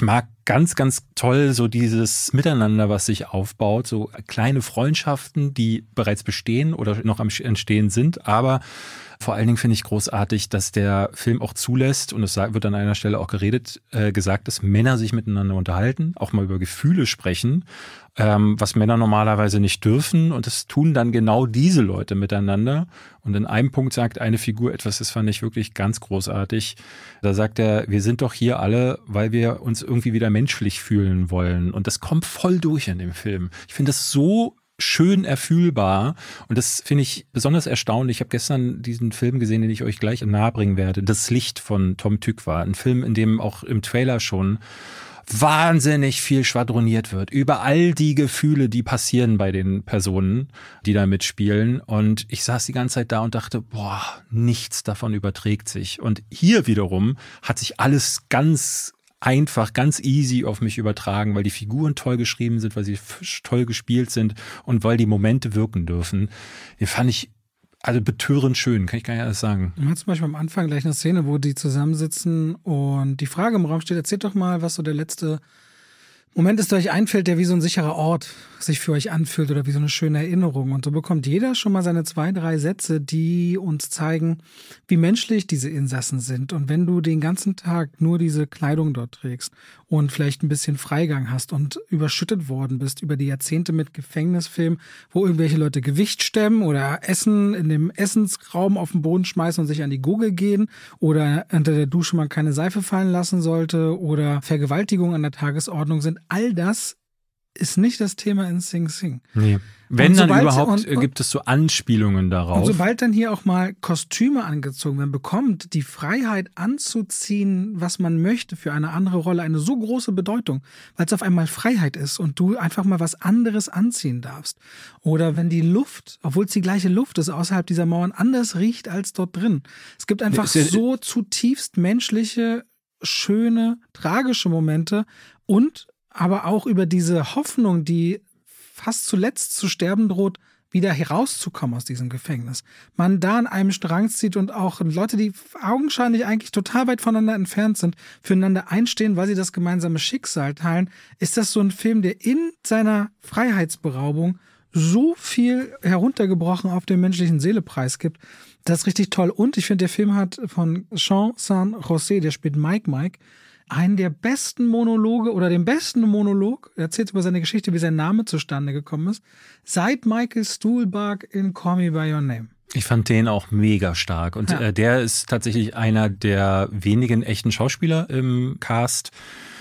ganz, ganz toll, so dieses Miteinander, was sich aufbaut, so kleine Freundschaften, die bereits bestehen oder noch am Entstehen sind, aber vor allen Dingen finde ich großartig, dass der Film auch zulässt, und es wird an einer Stelle auch geredet, äh, gesagt, dass Männer sich miteinander unterhalten, auch mal über Gefühle sprechen, ähm, was Männer normalerweise nicht dürfen, und das tun dann genau diese Leute miteinander. Und in einem Punkt sagt eine Figur etwas, das fand ich wirklich ganz großartig. Da sagt er, wir sind doch hier alle, weil wir uns irgendwie wieder menschlich fühlen wollen, und das kommt voll durch in dem Film. Ich finde das so schön erfühlbar, und das finde ich besonders erstaunlich. Ich habe gestern diesen Film gesehen, den ich euch gleich nahebringen werde, Das Licht von Tom Tykwer, ein Film, in dem auch im Trailer schon wahnsinnig viel schwadroniert wird über all die Gefühle, die passieren bei den Personen, die da mitspielen, und ich saß die ganze Zeit da und dachte, boah, nichts davon überträgt sich, und hier wiederum hat sich alles ganz einfach, ganz easy auf mich übertragen, weil die Figuren toll geschrieben sind, weil sie toll gespielt sind und weil die Momente wirken dürfen. Den fand ich also betörend schön, kann ich gar nicht alles sagen. Man hat zum Beispiel am Anfang gleich eine Szene, wo die zusammensitzen und die Frage im Raum steht, erzählt doch mal, was so der letzte Moment ist, der euch einfällt, der wie so ein sicherer Ort sich für euch anfühlt oder wie so eine schöne Erinnerung. Und so bekommt jeder schon mal seine zwei, drei Sätze, die uns zeigen, wie menschlich diese Insassen sind. Und wenn du den ganzen Tag nur diese Kleidung dort trägst und vielleicht ein bisschen Freigang hast und überschüttet worden bist über die Jahrzehnte mit Gefängnisfilmen, wo irgendwelche Leute Gewicht stemmen oder Essen in dem Essensraum auf den Boden schmeißen und sich an die Gurgel gehen oder unter der Dusche man keine Seife fallen lassen sollte oder Vergewaltigung an der Tagesordnung sind, all das ist nicht das Thema in Sing Sing. Nee. Wenn dann sobald, überhaupt und, und, gibt es so Anspielungen darauf. Und sobald dann hier auch mal Kostüme angezogen werden, bekommt die Freiheit anzuziehen, was man möchte für eine andere Rolle, eine so große Bedeutung, weil es auf einmal Freiheit ist und du einfach mal was anderes anziehen darfst. Oder wenn die Luft, obwohl es die gleiche Luft ist, außerhalb dieser Mauern anders riecht als dort drin. Es gibt einfach so zutiefst menschliche, schöne, tragische Momente und aber auch über diese Hoffnung, die fast zuletzt zu sterben droht, wieder herauszukommen aus diesem Gefängnis. Man da an einem Strang zieht und auch Leute, die augenscheinlich eigentlich total weit voneinander entfernt sind, füreinander einstehen, weil sie das gemeinsame Schicksal teilen, ist das so ein Film, der in seiner Freiheitsberaubung so viel heruntergebrochen auf der menschlichen Seele preisgibt. Das ist richtig toll. Und ich finde, der Film hat von Jean Saint-José, der spielt Mike Mike, einen der besten Monologe oder den besten Monolog, er erzählt über seine Geschichte, wie sein Name zustande gekommen ist, seit Michael Stuhlbarg in Call Me By Your Name. Ich fand den auch mega stark. Und ja. äh, der ist tatsächlich einer der wenigen echten Schauspieler im Cast.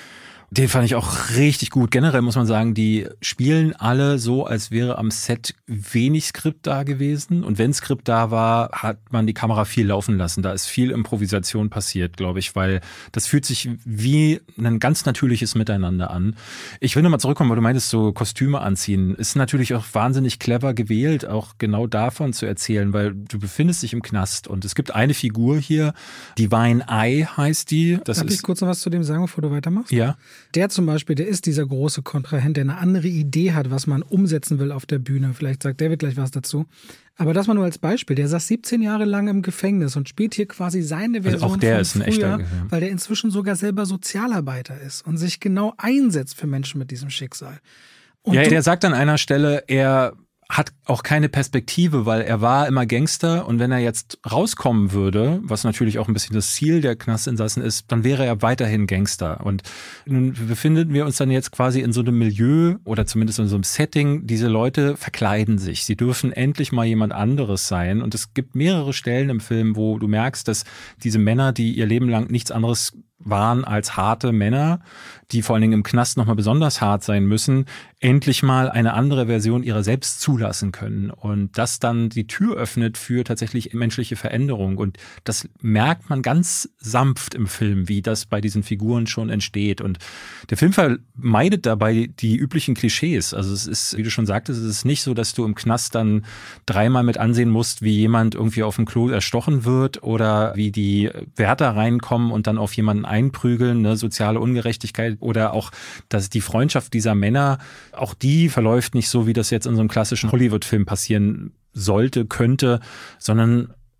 Den fand ich auch richtig gut. Generell muss man sagen, die spielen alle so, als wäre am Set wenig Skript da gewesen. Und wenn Skript da war, hat man die Kamera viel laufen lassen. Da ist viel Improvisation passiert, glaube ich, weil das fühlt sich wie ein ganz natürliches Miteinander an. Ich will nochmal zurückkommen, weil du meintest, so Kostüme anziehen. Ist natürlich auch wahnsinnig clever gewählt, auch genau davon zu erzählen, weil du befindest dich im Knast. Und es gibt eine Figur hier, Divine Eye heißt die. Das Darf ist, ich kurz noch was zu dem sagen, bevor du weitermachst? Ja. Der zum Beispiel, der ist dieser große Kontrahent, der eine andere Idee hat, was man umsetzen will auf der Bühne. Vielleicht sagt David gleich was dazu. Aber das mal nur als Beispiel. Der saß siebzehn Jahre lang im Gefängnis und spielt hier quasi seine Version also auch der von ist ein früher, echter, weil der inzwischen sogar selber Sozialarbeiter ist und sich genau einsetzt für Menschen mit diesem Schicksal. Und ja, der sagt an einer Stelle, er hat auch keine Perspektive, weil er war immer Gangster, und wenn er jetzt rauskommen würde, was natürlich auch ein bisschen das Ziel der Knastinsassen ist, dann wäre er weiterhin Gangster. Und nun befinden wir uns dann jetzt quasi in so einem Milieu oder zumindest in so einem Setting, diese Leute verkleiden sich. Sie dürfen endlich mal jemand anderes sein, und es gibt mehrere Stellen im Film, wo du merkst, dass diese Männer, die ihr Leben lang nichts anderes waren als harte Männer, die vor allen Dingen im Knast nochmal besonders hart sein müssen, endlich mal eine andere Version ihrer selbst zulassen können. Und das dann die Tür öffnet für tatsächlich menschliche Veränderung. Und das merkt man ganz sanft im Film, wie das bei diesen Figuren schon entsteht. Und der Film vermeidet dabei die üblichen Klischees. Also es ist, wie du schon sagtest, es ist nicht so, dass du im Knast dann dreimal mit ansehen musst, wie jemand irgendwie auf dem Klo erstochen wird oder wie die Wärter reinkommen und dann auf jemanden einprügeln, ne, soziale Ungerechtigkeit, oder auch, dass die Freundschaft dieser Männer, auch die verläuft nicht so, wie das jetzt in so einem klassischen Hollywood-Film passieren sollte, könnte, sondern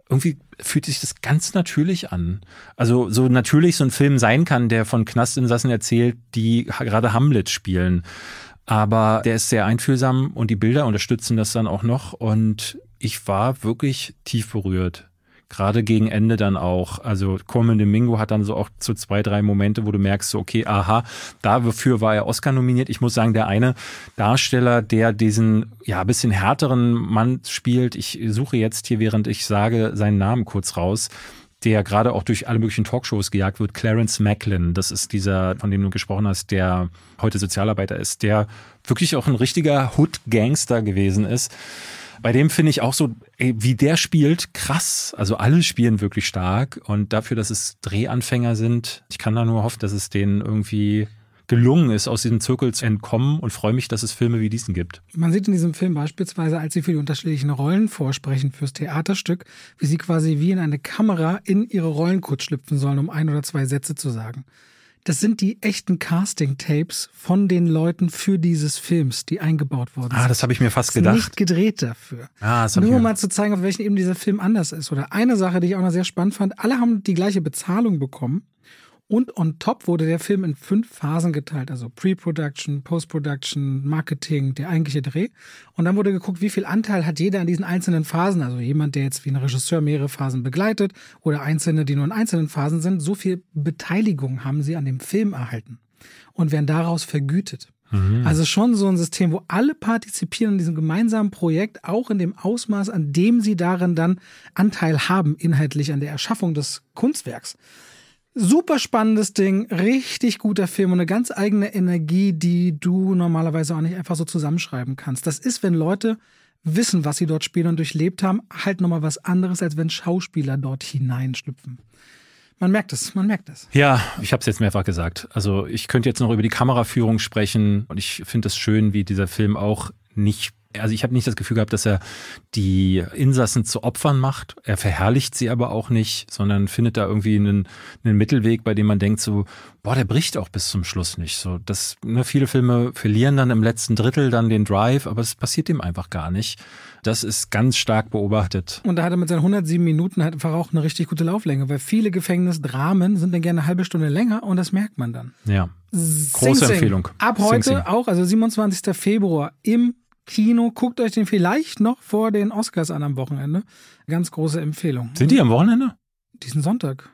irgendwie fühlt sich das ganz natürlich an. Also so natürlich so ein Film sein kann, der von Knastinsassen erzählt, die gerade Hamlet spielen. Aber der ist sehr einfühlsam und die Bilder unterstützen das dann auch noch. Und ich war wirklich tief berührt. Gerade gegen Ende dann auch. Also Colman Domingo hat dann so auch so zwei, drei Momente, wo du merkst, so okay, aha, dafür war er Oscar nominiert. Ich muss sagen, der eine Darsteller, der diesen ja bisschen härteren Mann spielt, ich suche jetzt hier, während ich sage, seinen Namen kurz raus, der gerade auch durch alle möglichen Talkshows gejagt wird, Clarence Macklin. Das ist dieser, von dem du gesprochen hast, der heute Sozialarbeiter ist, der wirklich auch ein richtiger Hood-Gangster gewesen ist. Bei dem finde ich auch so, ey, wie der spielt, krass. Also alle spielen wirklich stark und dafür, dass es Drehanfänger sind, ich kann da nur hoffen, dass es denen irgendwie gelungen ist, aus diesem Zirkel zu entkommen und freue mich, dass es Filme wie diesen gibt. Man sieht in diesem Film beispielsweise, als sie für die unterschiedlichen Rollen vorsprechen fürs Theaterstück, wie sie quasi wie in eine Kamera in ihre Rollen kurz schlüpfen sollen, um ein oder zwei Sätze zu sagen. Das sind die echten Casting-Tapes von den Leuten für dieses Films, die eingebaut worden sind. Ah, das habe ich mir fast das ist gedacht. Nicht gedreht dafür. Ah, das Nur ich um mal zu zeigen, auf welchen Ebene dieser Film anders ist. Oder eine Sache, die ich auch noch sehr spannend fand, alle haben die gleiche Bezahlung bekommen. Und on top wurde der Film in fünf Phasen geteilt, also Pre-Production, Post-Production, Marketing, der eigentliche Dreh. Und dann wurde geguckt, wie viel Anteil hat jeder an diesen einzelnen Phasen. Also jemand, der jetzt wie ein Regisseur mehrere Phasen begleitet oder Einzelne, die nur in einzelnen Phasen sind. So viel Beteiligung haben sie an dem Film erhalten und werden daraus vergütet. Mhm. Also schon so ein System, wo alle partizipieren an diesem gemeinsamen Projekt, auch in dem Ausmaß, an dem sie darin dann Anteil haben, inhaltlich an der Erschaffung des Kunstwerks. Super spannendes Ding, richtig guter Film und eine ganz eigene Energie, die du normalerweise auch nicht einfach so zusammenschreiben kannst. Das ist, wenn Leute wissen, was sie dort spielen und durchlebt haben, halt nochmal was anderes, als wenn Schauspieler dort hineinschlüpfen. Man merkt es, man merkt es. Ja, ich habe es jetzt mehrfach gesagt. Also ich könnte jetzt noch über die Kameraführung sprechen und ich finde es schön, wie dieser Film auch nicht, also ich habe nicht das Gefühl gehabt, dass er die Insassen zu Opfern macht. Er verherrlicht sie aber auch nicht, sondern findet da irgendwie einen, einen Mittelweg, bei dem man denkt so, boah, der bricht auch bis zum Schluss nicht. So, das, ne, viele Filme verlieren dann im letzten Drittel dann den Drive, aber es passiert dem einfach gar nicht. Das ist ganz stark beobachtet. Und da hat er mit seinen hundertsieben Minuten halt einfach auch eine richtig gute Lauflänge, weil viele Gefängnisdramen sind dann gerne eine halbe Stunde länger und das merkt man dann. Ja, Sing große Sing. Empfehlung. Ab heute Sing Sing. auch, also siebenundzwanzigster Februar im Kino. Guckt euch den vielleicht noch vor den Oscars an am Wochenende. Ganz große Empfehlung. Sind die am Wochenende? Diesen Sonntag.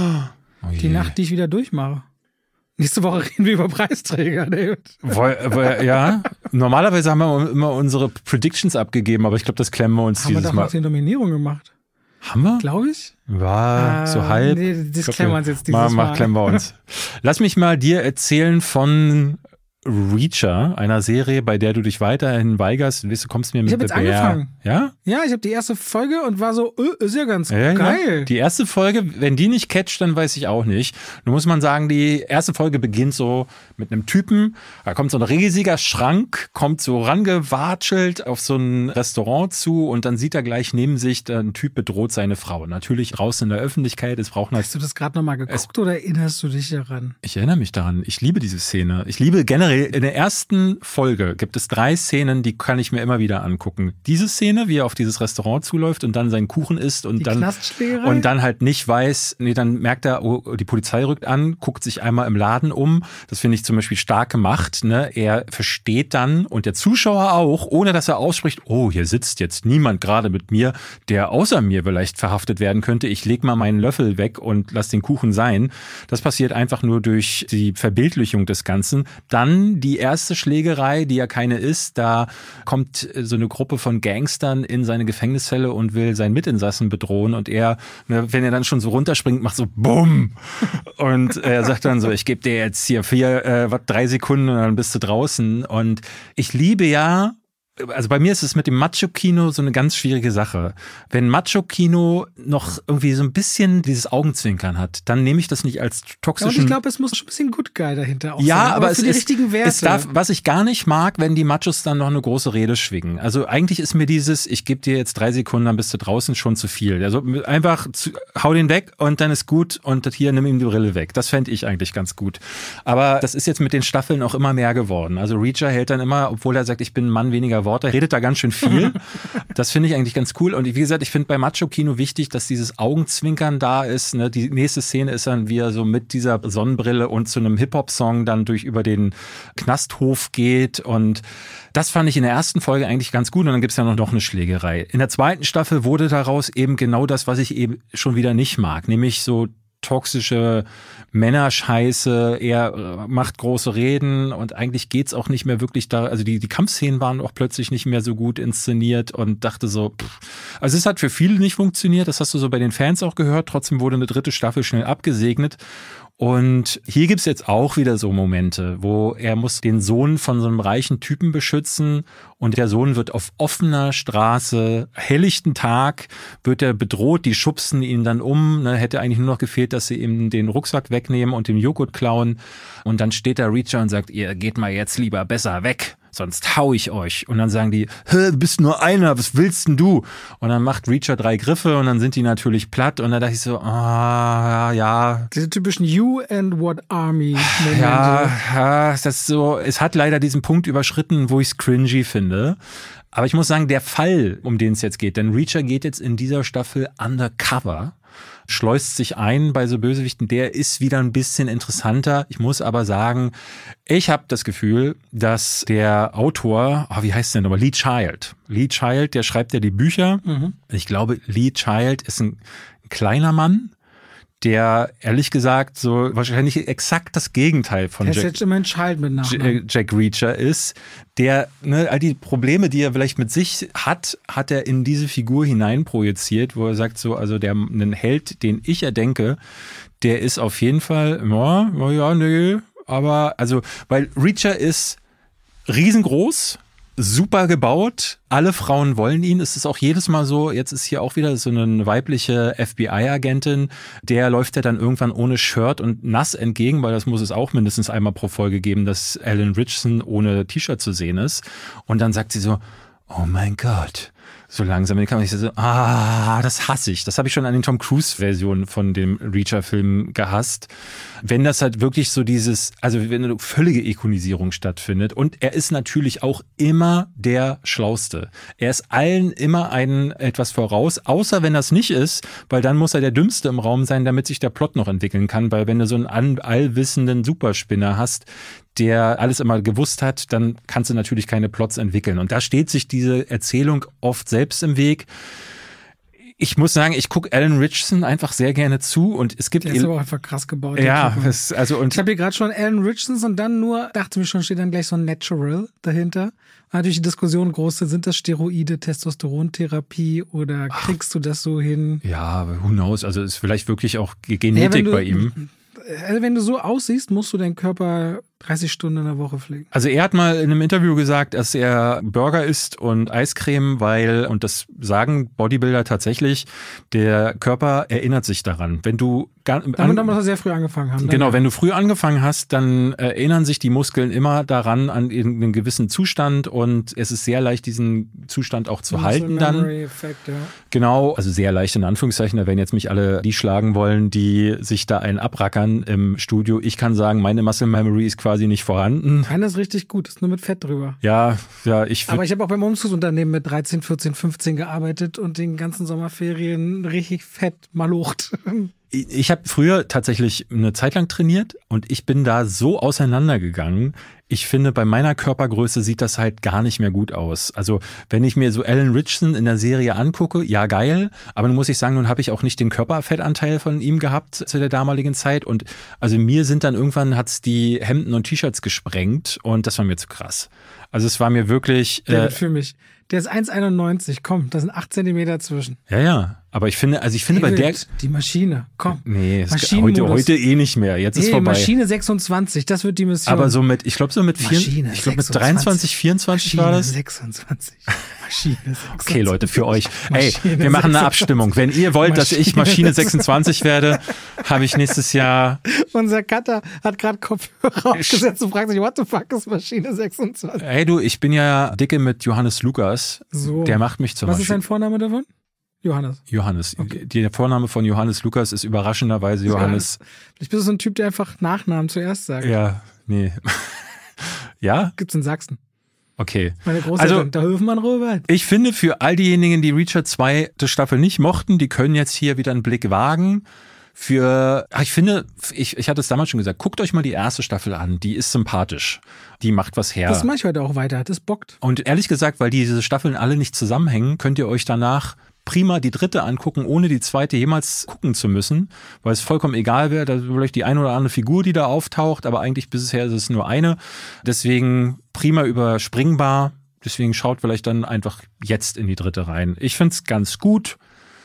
Oh die Nacht, die ich wieder durchmache. Nächste Woche reden wir über Preisträger, David. Weil, weil, ja, normalerweise haben wir immer unsere Predictions abgegeben, aber ich glaube, das klemmen wir uns haben dieses wir doch Mal. noch die Nominierung gemacht. Haben wir? Glaube ich. War äh, so halb. Nee, das glaub, klemmen wir uns jetzt dieses mal. Mal. Mal klemmen wir uns. Lass mich mal dir erzählen von Reacher, einer Serie, bei der du dich weiterhin weigerst. Du weißt, du kommst mir mit Ich habe jetzt Bär. angefangen. Ja? Ja, ich habe die erste Folge und war so, äh, ist ja ganz Ja, geil. ja. Die erste Folge, wenn die nicht catcht, dann weiß ich auch nicht. Nun muss man sagen, die erste Folge beginnt so mit einem Typen, da kommt so ein riesiger Schrank, kommt so rangewatschelt auf so ein Restaurant zu und dann sieht er gleich neben sich, ein Typ bedroht seine Frau. Natürlich draußen in der Öffentlichkeit, es braucht Hast du das gerade nochmal geguckt oder erinnerst du dich daran? Ich erinnere mich daran. Ich liebe diese Szene. Ich liebe generell, in der ersten Folge gibt es drei Szenen, die kann ich mir immer wieder angucken. Diese Szene, wie er auf dieses Restaurant zuläuft und dann seinen Kuchen isst und Die dann Knastschlägerei? und dann halt nicht weiß, nee, dann merkt er, oh, die Polizei rückt an, guckt sich einmal im Laden um. Das finde ich zum Beispiel stark gemacht. Ne? Er versteht dann und der Zuschauer auch, ohne dass er ausspricht, oh, hier sitzt jetzt niemand gerade mit mir, der außer mir vielleicht verhaftet werden könnte. Ich leg mal meinen Löffel weg und lass den Kuchen sein. Das passiert einfach nur durch die Verbildlichung des Ganzen. Dann die erste Schlägerei, die ja keine ist, da kommt so eine Gruppe von Gangstern in seine Gefängniszelle und will seinen Mitinsassen bedrohen und er, wenn er dann schon so runterspringt, macht so BUM! Und er sagt dann so, ich gebe dir jetzt hier vier, äh, was, drei Sekunden und dann bist du draußen. Und ich liebe ja, also bei mir ist es mit dem Macho-Kino so eine ganz schwierige Sache. Wenn Macho-Kino noch irgendwie so ein bisschen dieses Augenzwinkern hat, dann nehme ich das nicht als toxischen... Und ich glaube, es muss schon ein bisschen Good Guy dahinter auch ja, sein. aber, aber es für die ist, richtigen Werte. Es darf, was ich gar nicht mag, wenn die Machos dann noch eine große Rede schwingen. Also eigentlich ist mir dieses, ich gebe dir jetzt drei Sekunden, dann bist du draußen, schon zu viel. Also einfach zu, hau den weg und dann ist gut und hier nimm ihm die Brille weg. Das fände ich eigentlich ganz gut. Aber das ist jetzt mit den Staffeln auch immer mehr geworden. Also Reacher hält dann immer, obwohl er sagt, ich bin ein Mann weniger Worte, redet da ganz schön viel. Das finde ich eigentlich ganz cool. Und wie gesagt, ich finde bei Macho-Kino wichtig, dass dieses Augenzwinkern da ist. Ne? Die nächste Szene ist dann, wie er so mit dieser Sonnenbrille und zu einem Hip-Hop-Song dann durch über den Knasthof geht. Und das fand ich in der ersten Folge eigentlich ganz gut. Und dann gibt es ja noch, noch eine Schlägerei. In der zweiten Staffel wurde daraus eben genau das, was ich eben schon wieder nicht mag. Nämlich so toxische Männerscheiße, er macht große Reden und eigentlich geht's auch nicht mehr wirklich da, also die, die Kampfszenen waren auch plötzlich nicht mehr so gut inszeniert und dachte so, pff. Also es hat für viele nicht funktioniert, das hast du so bei den Fans auch gehört, trotzdem wurde eine dritte Staffel schnell abgesegnet. Und hier gibt's jetzt auch wieder so Momente, wo er muss den Sohn von so einem reichen Typen beschützen und der Sohn wird auf offener Straße, helllichten Tag, wird er bedroht, die schubsen ihn dann um, ne, hätte eigentlich nur noch gefehlt, dass sie ihm den Rucksack wegnehmen und den Joghurt klauen und dann steht da Reacher und sagt, ihr geht mal jetzt lieber besser weg. Sonst hau ich euch. Und dann sagen die, hä, du bist nur einer, was willst denn du? Und dann macht Reacher drei Griffe und dann sind die natürlich platt. Und dann dachte ich so, ah, ja. Diese typischen You and What Army Momente. Ja, ja, das ist so, es hat leider diesen Punkt überschritten, wo ich es cringy finde. Aber ich muss sagen, der Fall, um den es jetzt geht, denn Reacher geht jetzt in dieser Staffel undercover, schleust sich ein bei so Bösewichten, der ist wieder ein bisschen interessanter. Ich muss aber sagen, ich habe das Gefühl, dass der Autor, oh, wie heißt der nochmal, Lee Child. Lee Child, der schreibt ja die Bücher. Mhm. Ich glaube, Lee Child ist ein kleiner Mann, der ehrlich gesagt so wahrscheinlich exakt das Gegenteil von der Jack, ist jetzt immer ein Child mit Nachnamen. Jack Reacher ist, der ne, all die Probleme, die er vielleicht mit sich hat, hat er in diese Figur hineinprojiziert, wo er sagt so, also der einen Held, den ich erdenke, der ist auf jeden Fall, ja, ja, nee, aber also, weil Reacher ist riesengroß, super gebaut, alle Frauen wollen ihn, es ist auch jedes Mal so, jetzt ist hier auch wieder so eine weibliche F B I-Agentin, der läuft ja dann irgendwann ohne Shirt und nass entgegen, weil das muss es auch mindestens einmal pro Folge geben, dass Alan Ritchson ohne T-Shirt zu sehen ist und dann sagt sie so, oh mein Gott, so langsam, dann kann man sich so, ah, das hasse ich. Das habe ich schon an den Tom Cruise-Versionen von dem Reacher-Film gehasst. Wenn das halt wirklich so dieses, also wenn eine völlige Ikonisierung stattfindet. Und er ist natürlich auch immer der Schlauste. Er ist allen immer einen etwas voraus, außer wenn das nicht ist, weil dann muss er der Dümmste im Raum sein, damit sich der Plot noch entwickeln kann. Weil wenn du so einen allwissenden Superspinner hast, der alles immer gewusst hat, dann kannst du natürlich keine Plots entwickeln. Und da steht sich diese Erzählung oft selbst im Weg. Ich muss sagen, ich gucke Alan Ritchson einfach sehr gerne zu und es gibt... Der ist aber auch einfach krass gebaut. Ja, es, also und ich habe hier gerade schon Alan Ritchson und dann nur, dachte mir schon, steht dann gleich so ein Natural dahinter. Natürlich die Diskussion groß, sind das Steroide, Testosterontherapie oder kriegst du das so hin? Ja, who knows, also ist vielleicht wirklich auch Genetik ja, du, bei ihm. Also wenn du so aussiehst, musst du deinen Körper dreißig Stunden in der Woche pflegen. Also er hat mal in einem Interview gesagt, dass er Burger isst und Eiscreme, weil, und das sagen Bodybuilder tatsächlich, der Körper erinnert sich daran. Wenn du Damit an, muss er sehr früh angefangen haben. Genau, ja. wenn du früh angefangen hast, dann erinnern sich die Muskeln immer daran, an einen gewissen Zustand und es ist sehr leicht, diesen Zustand auch zu Muscle halten dann. Effect, ja. Genau, also sehr leicht in Anführungszeichen, da werden jetzt mich alle die schlagen wollen, die sich da einen abrackern im Studio. Ich kann sagen, meine Muscle Memory ist quasi nicht vorhanden. Einer ist richtig gut, ist nur mit Fett drüber. Ja, ja, ich Aber ich habe auch beim Umzugsunternehmen mit dreizehn, vierzehn, fünfzehn gearbeitet und den ganzen Sommerferien richtig fett malucht. Ich habe früher tatsächlich eine Zeit lang trainiert und ich bin da so auseinandergegangen. Ich finde, bei meiner Körpergröße sieht das halt gar nicht mehr gut aus. Also wenn ich mir so Alan Ritchson in der Serie angucke, ja geil, aber nun muss ich sagen, nun habe ich auch nicht den Körperfettanteil von ihm gehabt zu der damaligen Zeit und also mir sind dann irgendwann hat's die Hemden und T-Shirts gesprengt und das war mir zu krass. Also es war mir wirklich... David, äh, für mich. Der ist eins einundneunzig, komm, da sind acht Zentimeter zwischen. Ja, ja, aber ich finde, also ich finde David, bei der... Die Maschine, komm. Nee, heute, heute eh nicht mehr, jetzt ist nee, vorbei. Maschine sechsundzwanzig, das wird die Mission. Aber so mit, ich glaube so mit, vier, ich glaub mit dreiundzwanzig, vierundzwanzig Maschine war das. sechsundzwanzig. Maschine sechsundzwanzig. Okay, Leute, für euch. Ey, wir machen eine Abstimmung. Wenn ihr wollt, Maschine dass ich Maschine sechsundzwanzig werde, habe ich nächstes Jahr... Unser Cutter hat gerade Kopfhörer aufgesetzt und fragt sich, what the fuck ist Maschine sechsundzwanzig? Ey du, ich bin ja dicke mit Johannes Lukas. So. Der macht mich zum Was Beispiel. ist dein Vorname davon? Johannes. Johannes. Okay. Der Vorname von Johannes Lukas ist überraschenderweise Johannes. Vielleicht bist du so ein Typ, der einfach Nachnamen zuerst sagt. Ja, nee. Ja? Gibt's in Sachsen. Okay. Meine Großeltern, also, der Höfmann Robert. Ich finde, für all diejenigen, die Reacher zweite Staffel nicht mochten, die können jetzt hier wieder einen Blick wagen. Für, ich finde, ich, ich hatte es damals schon gesagt, guckt euch mal die erste Staffel an, die ist sympathisch, die macht was her. Das mache ich heute auch weiter, das bockt. Und ehrlich gesagt, weil diese Staffeln alle nicht zusammenhängen, könnt ihr euch danach prima die dritte angucken, ohne die zweite jemals gucken zu müssen, weil es vollkommen egal wäre, da ist vielleicht die eine oder andere Figur, die da auftaucht, aber eigentlich bisher ist es nur eine, deswegen prima überspringbar, deswegen schaut vielleicht dann einfach jetzt in die dritte rein. Ich finde es ganz gut.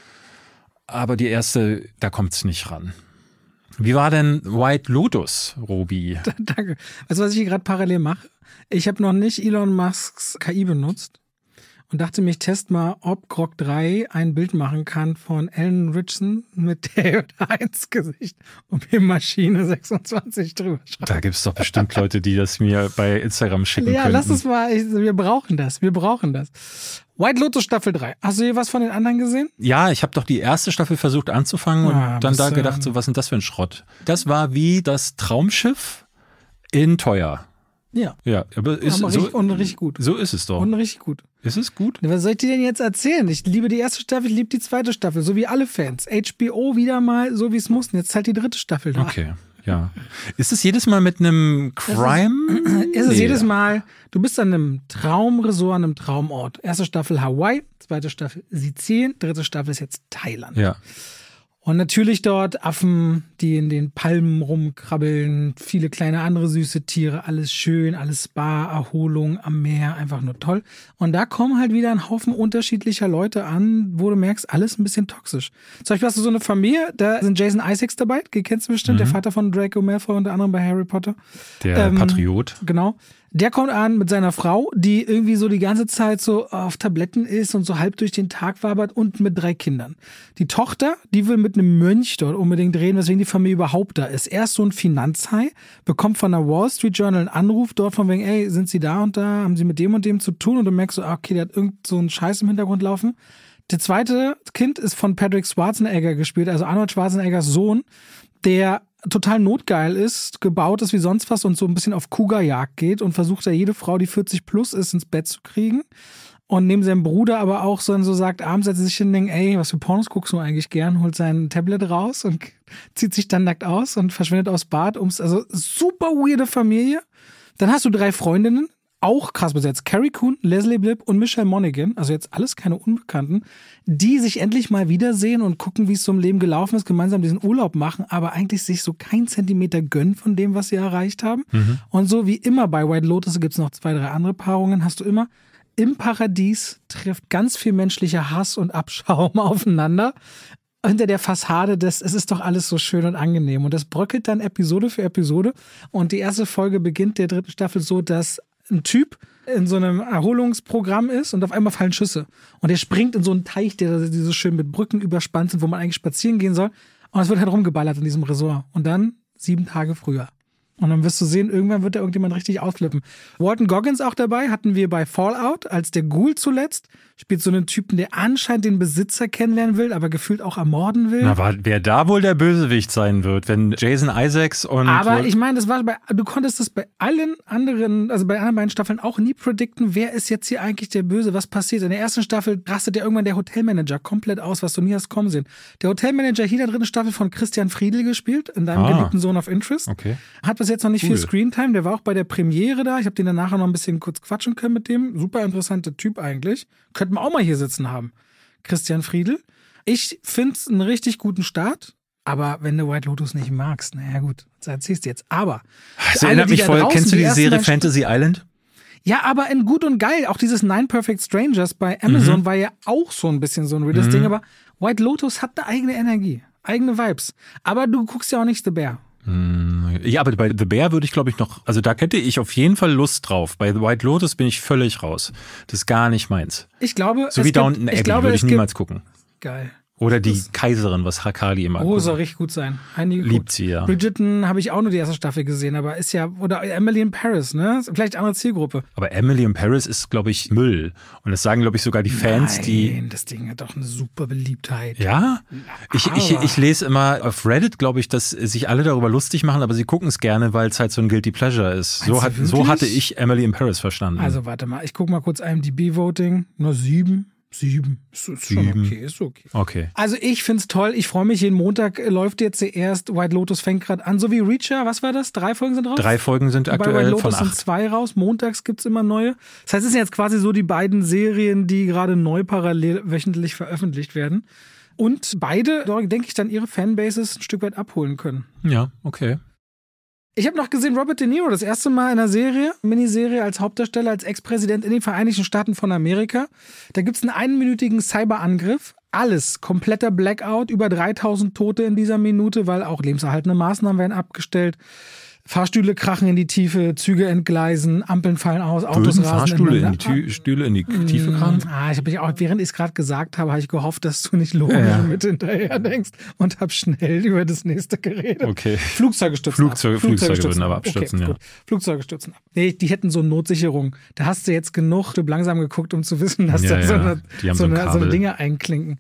Aber die erste, da kommt es nicht ran. Wie war denn White Lotus, Robi? Danke. Weißt du, was ich hier gerade parallel mache? Ich habe noch nicht Elon Musks K I benutzt und dachte mir, ich teste mal, ob Grok drei ein Bild machen kann von Alan Ritchson mit der eins Gesicht und mir Maschine sechsundzwanzig drüber schreibt. Da gibt es doch bestimmt Leute, die das mir bei Instagram schicken ja, könnten. Ja, lass es mal. Ich, wir brauchen das. Wir brauchen das. White Lotus Staffel drei. Hast du hier was von den anderen gesehen? Ja, ich habe doch die erste Staffel versucht anzufangen und ah, dann da äh, gedacht, so was ist denn das für ein Schrott? Das war wie das Traumschiff in teuer. Ja. Ja, aber ist aber so, richtig, und richtig gut. So ist es doch. Und richtig gut. Ist es gut? Was soll ich dir denn jetzt erzählen? Ich liebe die erste Staffel, ich liebe die zweite Staffel, so wie alle Fans. H B O wieder mal, so wie es muss. Jetzt halt die dritte Staffel da. Okay. Ja. Ist es jedes Mal mit einem Crime? Es ist, es ist jedes Mal, du bist an einem Traumresort, an einem Traumort. Erste Staffel Hawaii, zweite Staffel Sizilien, dritte Staffel ist jetzt Thailand. Ja. Und natürlich dort Affen, die in den Palmen rumkrabbeln, viele kleine andere süße Tiere, alles schön, alles Spa, Erholung am Meer, einfach nur toll. Und da kommen halt wieder ein Haufen unterschiedlicher Leute an, wo du merkst, alles ein bisschen toxisch. Zum Beispiel hast du so eine Familie, da sind Jason Isaacs dabei, die kennst du bestimmt, mhm. der Vater von Draco Malfoy unter anderem bei Harry Potter. Der ähm, Patriot. Genau. Der kommt an mit seiner Frau, die irgendwie so die ganze Zeit so auf Tabletten ist und so halb durch den Tag wabert und mit drei Kindern. Die Tochter, die will mit einem Mönch dort unbedingt reden, weswegen die Familie überhaupt da ist. Er ist so ein Finanzhai, bekommt von der Wall Street Journal einen Anruf dort von wegen, ey, sind Sie da und da, haben Sie mit dem und dem zu tun? Und du merkst so, okay, der hat irgend so einen Scheiß im Hintergrund laufen. Der zweite Kind ist von Patrick Schwarzenegger gespielt, also Arnold Schwarzeneggers Sohn, der total notgeil ist, gebaut ist wie sonst was und so ein bisschen auf Cougarjagd geht und versucht ja jede Frau, die vierzig plus ist, ins Bett zu kriegen. Und neben seinem Bruder aber auch so, so sagt, abends setzt er sich hin und denkt, ey, was für Pornos guckst du eigentlich gern? Holt sein Tablet raus und zieht sich dann nackt aus und verschwindet aufs Bad. Ums, also super weirde Familie. Dann hast du drei Freundinnen, auch krass besetzt. Carrie Coon, Leslie Blipp und Michelle Monaghan, also jetzt alles keine Unbekannten, die sich endlich mal wiedersehen und gucken, wie es so im Leben gelaufen ist, gemeinsam diesen Urlaub machen, aber eigentlich sich so keinen Zentimeter gönnen von dem, was sie erreicht haben. Mhm. Und so wie immer bei White Lotus gibt es noch zwei, drei andere Paarungen, hast du immer, im Paradies trifft ganz viel menschlicher Hass und Abschaum aufeinander. Hinter der Fassade des, es ist doch alles so schön und angenehm. Und das bröckelt dann Episode für Episode. Und die erste Folge beginnt der dritten Staffel so, dass ein Typ in so einem Erholungsprogramm ist und auf einmal fallen Schüsse. Und der springt in so einen Teich, der die so schön mit Brücken überspannt sind, wo man eigentlich spazieren gehen soll. Und es wird halt rumgeballert in diesem Resort. Und dann sieben Tage früher. Und dann wirst du sehen, irgendwann wird da irgendjemand richtig ausflippen. Walton Goggins auch dabei, hatten wir bei Fallout, als der Ghoul zuletzt. Spielt so einen Typen, der anscheinend den Besitzer kennenlernen will, aber gefühlt auch ermorden will. Na, wer da wohl der Bösewicht sein wird, wenn Jason Isaacs und... Aber ich meine, das war bei, du konntest das bei allen anderen, also bei anderen beiden Staffeln auch nie predikten, wer ist jetzt hier eigentlich der Böse, was passiert. In der ersten Staffel rastet ja irgendwann der Hotelmanager komplett aus, was du nie hast kommen sehen. Der Hotelmanager hier in der dritten Staffel von Christian Friedl gespielt, in deinem ah, geliebten Zone of Interest. Okay. Hat bis jetzt noch nicht cool. viel Screentime, der war auch bei der Premiere da. Ich habe den dann nachher noch ein bisschen kurz quatschen können mit dem. Super interessanter Typ eigentlich. Könnten wir auch mal hier sitzen haben. Christian Friedl. Ich finde es einen richtig guten Start, aber wenn du White Lotus nicht magst, naja gut, das erzählst du jetzt. Aber das erinnert mich voll, draußen, kennst du die, die Serie Fantasy Island? Ja, aber in gut und geil. Auch dieses Nine Perfect Strangers bei Amazon mhm. war ja auch so ein bisschen so ein weirdes mhm. Ding, aber White Lotus hat eine eigene Energie, eigene Vibes. Aber du guckst ja auch nicht The Bear. Ja, aber bei The Bear würde ich, glaube ich, noch, also da hätte ich auf jeden Fall Lust drauf. Bei The White Lotus bin ich völlig raus. Das ist gar nicht meins. Ich glaube, so wie Downton Abbey würde ich niemals gucken. Geil. Oder die das Kaiserin, was Hakali immer Oh, soll richtig gut sein. Einige Liebt gut. sie, ja. Bridgerton habe ich auch nur die erste Staffel gesehen, aber ist ja, oder Emily in Paris, ne? Vielleicht andere Zielgruppe. Aber Emily in Paris ist, glaube ich, Müll. Und das sagen, glaube ich, sogar die Fans, Nein, die... Nein, das Ding hat doch eine super Beliebtheit. Ja? Ich, ich, ich lese immer auf Reddit, glaube ich, dass sich alle darüber lustig machen, aber sie gucken es gerne, weil es halt so ein Guilty Pleasure ist. So, hat, so hatte ich Emily in Paris verstanden. Also warte mal, ich gucke mal kurz I M D B-Voting. Nur sieben. Sieben. Ist, ist schon Sieben. okay, ist okay. Okay. Also ich find's toll. Ich freue mich, jeden Montag läuft jetzt erst. White Lotus fängt gerade an. So wie Reacher, was war das? Drei Folgen sind raus? Drei Folgen sind Und aktuell bei White Lotus von acht. sind zwei raus. Montags gibt's immer neue. Das heißt, es sind jetzt quasi so die beiden Serien, die gerade neu parallel wöchentlich veröffentlicht werden. Und beide, denke ich, dann ihre Fanbases ein Stück weit abholen können. Ja, okay. Ich habe noch gesehen, Robert De Niro, das erste Mal in einer Serie, Miniserie als Hauptdarsteller, als Ex-Präsident in den Vereinigten Staaten von Amerika. Da gibt's einen einminütigen Cyberangriff. Alles, kompletter Blackout, über dreitausend Tote in dieser Minute, weil auch lebenserhaltende Maßnahmen werden abgestellt. Fahrstühle krachen in die Tiefe, Züge entgleisen, Ampeln fallen aus, Autos Bösen rasen. Fahrstühle in die Tü- Stühle in die Tiefe krachen? Ah, ich habe auch, während ich es gerade gesagt habe, habe ich gehofft, dass du nicht logisch Ja. mit hinterher denkst und habe schnell über das nächste geredet. Okay. Flugzeuge stürzen Flugzeuge, ab. Flugzeuge würden aber abstürzen, okay, ja. Gut. Flugzeuge stürzen ab. Nee, die hätten so eine Notsicherung. Da hast du jetzt genug langsam geguckt, um zu wissen, dass Ja, da so ja. eine, Die haben so so ein eine, so eine Kabel. Dinge einklinken.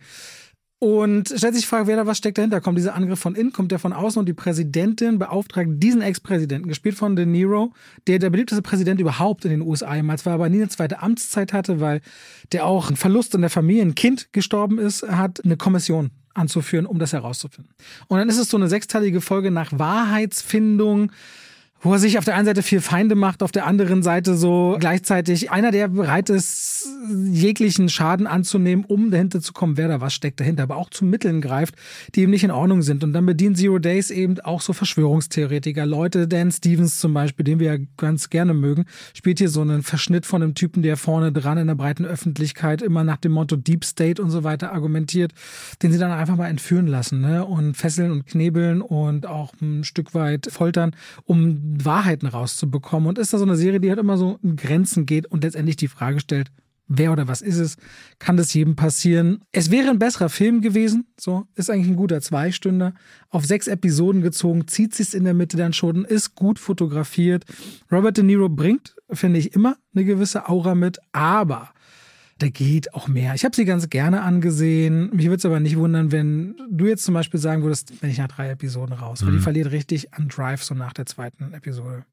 Und stellt sich die Frage, wer da was steckt dahinter? Kommt dieser Angriff von innen, kommt der von außen? Und die Präsidentin beauftragt diesen Ex-Präsidenten, gespielt von De Niro, der der beliebteste Präsident überhaupt in den U S A jemals war, aber nie eine zweite Amtszeit hatte, weil der auch einen Verlust in der Familie, ein Kind gestorben ist, hat eine Kommission anzuführen, um das herauszufinden. Und dann ist es so eine sechsteilige Folge nach Wahrheitsfindung, wo er sich auf der einen Seite viel Feinde macht, auf der anderen Seite so gleichzeitig einer, der bereit ist, jeglichen Schaden anzunehmen, um dahinter zu kommen, wer da was steckt dahinter, aber auch zu Mitteln greift, die eben nicht in Ordnung sind. Und dann bedient Zero Days eben auch so Verschwörungstheoretiker, Leute, Dan Stevens zum Beispiel, den wir ja ganz gerne mögen, spielt hier so einen Verschnitt von einem Typen, der vorne dran in der breiten Öffentlichkeit immer nach dem Motto Deep State und so weiter argumentiert, den sie dann einfach mal entführen lassen, ne? Und fesseln und knebeln und auch ein Stück weit foltern, um Wahrheiten rauszubekommen. Und ist da so eine Serie, die halt immer so in Grenzen geht und letztendlich die Frage stellt, wer oder was ist es? Kann das jedem passieren? Es wäre ein besserer Film gewesen, so, ist eigentlich ein guter Zweistünder. Auf sechs Episoden gezogen, zieht sich's in der Mitte dann schon, ist gut fotografiert. Robert De Niro bringt, finde ich, immer eine gewisse Aura mit, aber da geht auch mehr. Ich habe sie ganz gerne angesehen. Mich würde es aber nicht wundern, wenn du jetzt zum Beispiel sagen würdest, wenn ich nach drei Episoden raus, weil Mhm. die verliert richtig an Drive so nach der zweiten Episode.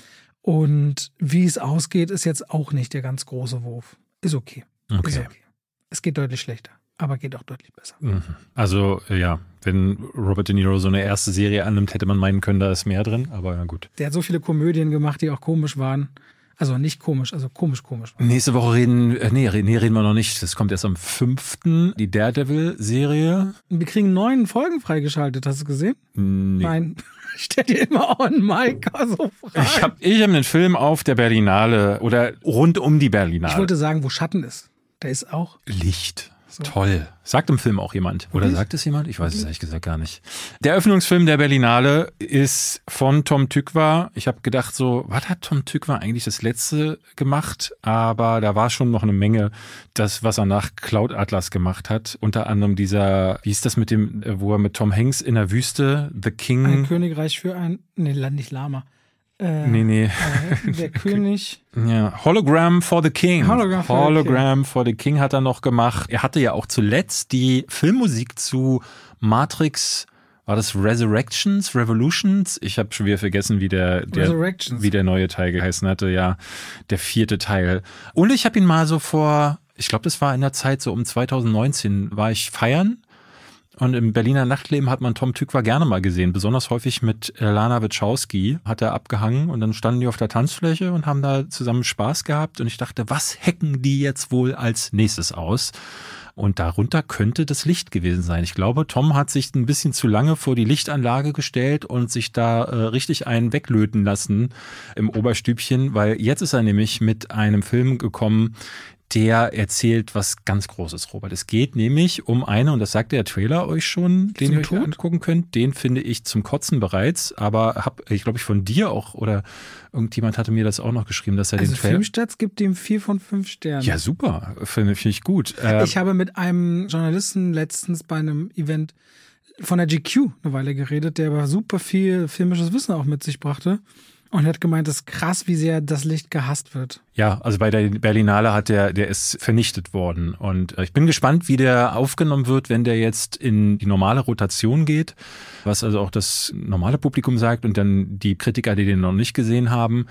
Und wie es ausgeht, ist jetzt auch nicht der ganz große Wurf. Ist okay. Okay. Ist okay. Es geht deutlich schlechter, aber geht auch deutlich besser. Mhm. Also, ja, wenn Robert De Niro so eine erste Serie annimmt, hätte man meinen können, da ist mehr drin, aber na gut. Der hat so viele Komödien gemacht, die auch komisch waren. Also nicht komisch, also komisch, komisch. Nächste Woche reden, äh, nee, nee, reden wir noch nicht. Das kommt erst am fünften die Daredevil-Serie. Wir kriegen neun Folgen freigeschaltet, hast du gesehen? Nee. Nein. Ich stell dir immer on Mike so Fragen. Ich habe ich hab einen Film auf der Berlinale oder rund um die Berlinale. Ich wollte sagen, wo Schatten ist. Da ist auch Licht. So. Toll. Sagt im Film auch jemand. Oder Wirklich? sagt es jemand? Ich weiß es ehrlich gesagt gar nicht. Der Eröffnungsfilm der Berlinale ist von Tom Tykwer. Ich habe gedacht so, was hat Tom Tykwer eigentlich das letzte gemacht? Aber da war schon noch eine Menge, das, was er nach Cloud Atlas gemacht hat. Unter anderem dieser, wie ist das mit dem, wo er mit Tom Hanks in der Wüste, The King. ein Königreich für ein, nee, nicht Lama. Äh, Nee, nee. Äh, der König. Ja, Hologram for the King. Hologram for the Hologram for the King hat er noch gemacht. Er hatte ja auch zuletzt die Filmmusik zu Matrix, war das Resurrections, Revolutions? Ich habe schon wieder vergessen, wie der, der Resurrections. wie der neue Teil geheißen hatte. Ja, der vierte Teil. Und ich habe ihn mal so vor, ich glaube, das war in der Zeit so um zwanzig neunzehn, war ich feiern. Und im Berliner Nachtleben hat man Tom Tykwer gerne mal gesehen, besonders häufig mit Lana Wachowski hat er abgehangen und dann standen die auf der Tanzfläche und haben da zusammen Spaß gehabt und ich dachte, was hacken die jetzt wohl als nächstes aus? Und darunter könnte das Licht gewesen sein. Ich glaube, Tom hat sich ein bisschen zu lange vor die Lichtanlage gestellt und sich da äh, richtig einen weglöten lassen im Oberstübchen, weil jetzt ist er nämlich mit einem Film gekommen, der erzählt was ganz Großes, Robert. Es geht nämlich um eine, und das sagt der Trailer euch schon, den ihr euch angucken könnt. Den finde ich zum Kotzen bereits, aber habe ich glaube ich von dir auch, oder irgendjemand hatte mir das auch noch geschrieben, dass er also den Trailer... Filmstarts gibt ihm vier von fünf Sternen. Ja, super. Finde find ich gut. Äh, ich habe mit einem Journalisten letztens bei einem Event von der G Q eine Weile geredet, der aber super viel filmisches Wissen auch mit sich brachte. Und er hat gemeint, es ist krass, wie sehr das Licht gehasst wird. Ja, also bei der Berlinale hat der, der ist vernichtet worden. Und ich bin gespannt, wie der aufgenommen wird, wenn der jetzt in die normale Rotation geht, was also auch das normale Publikum sagt und dann die Kritiker, die den noch nicht gesehen haben.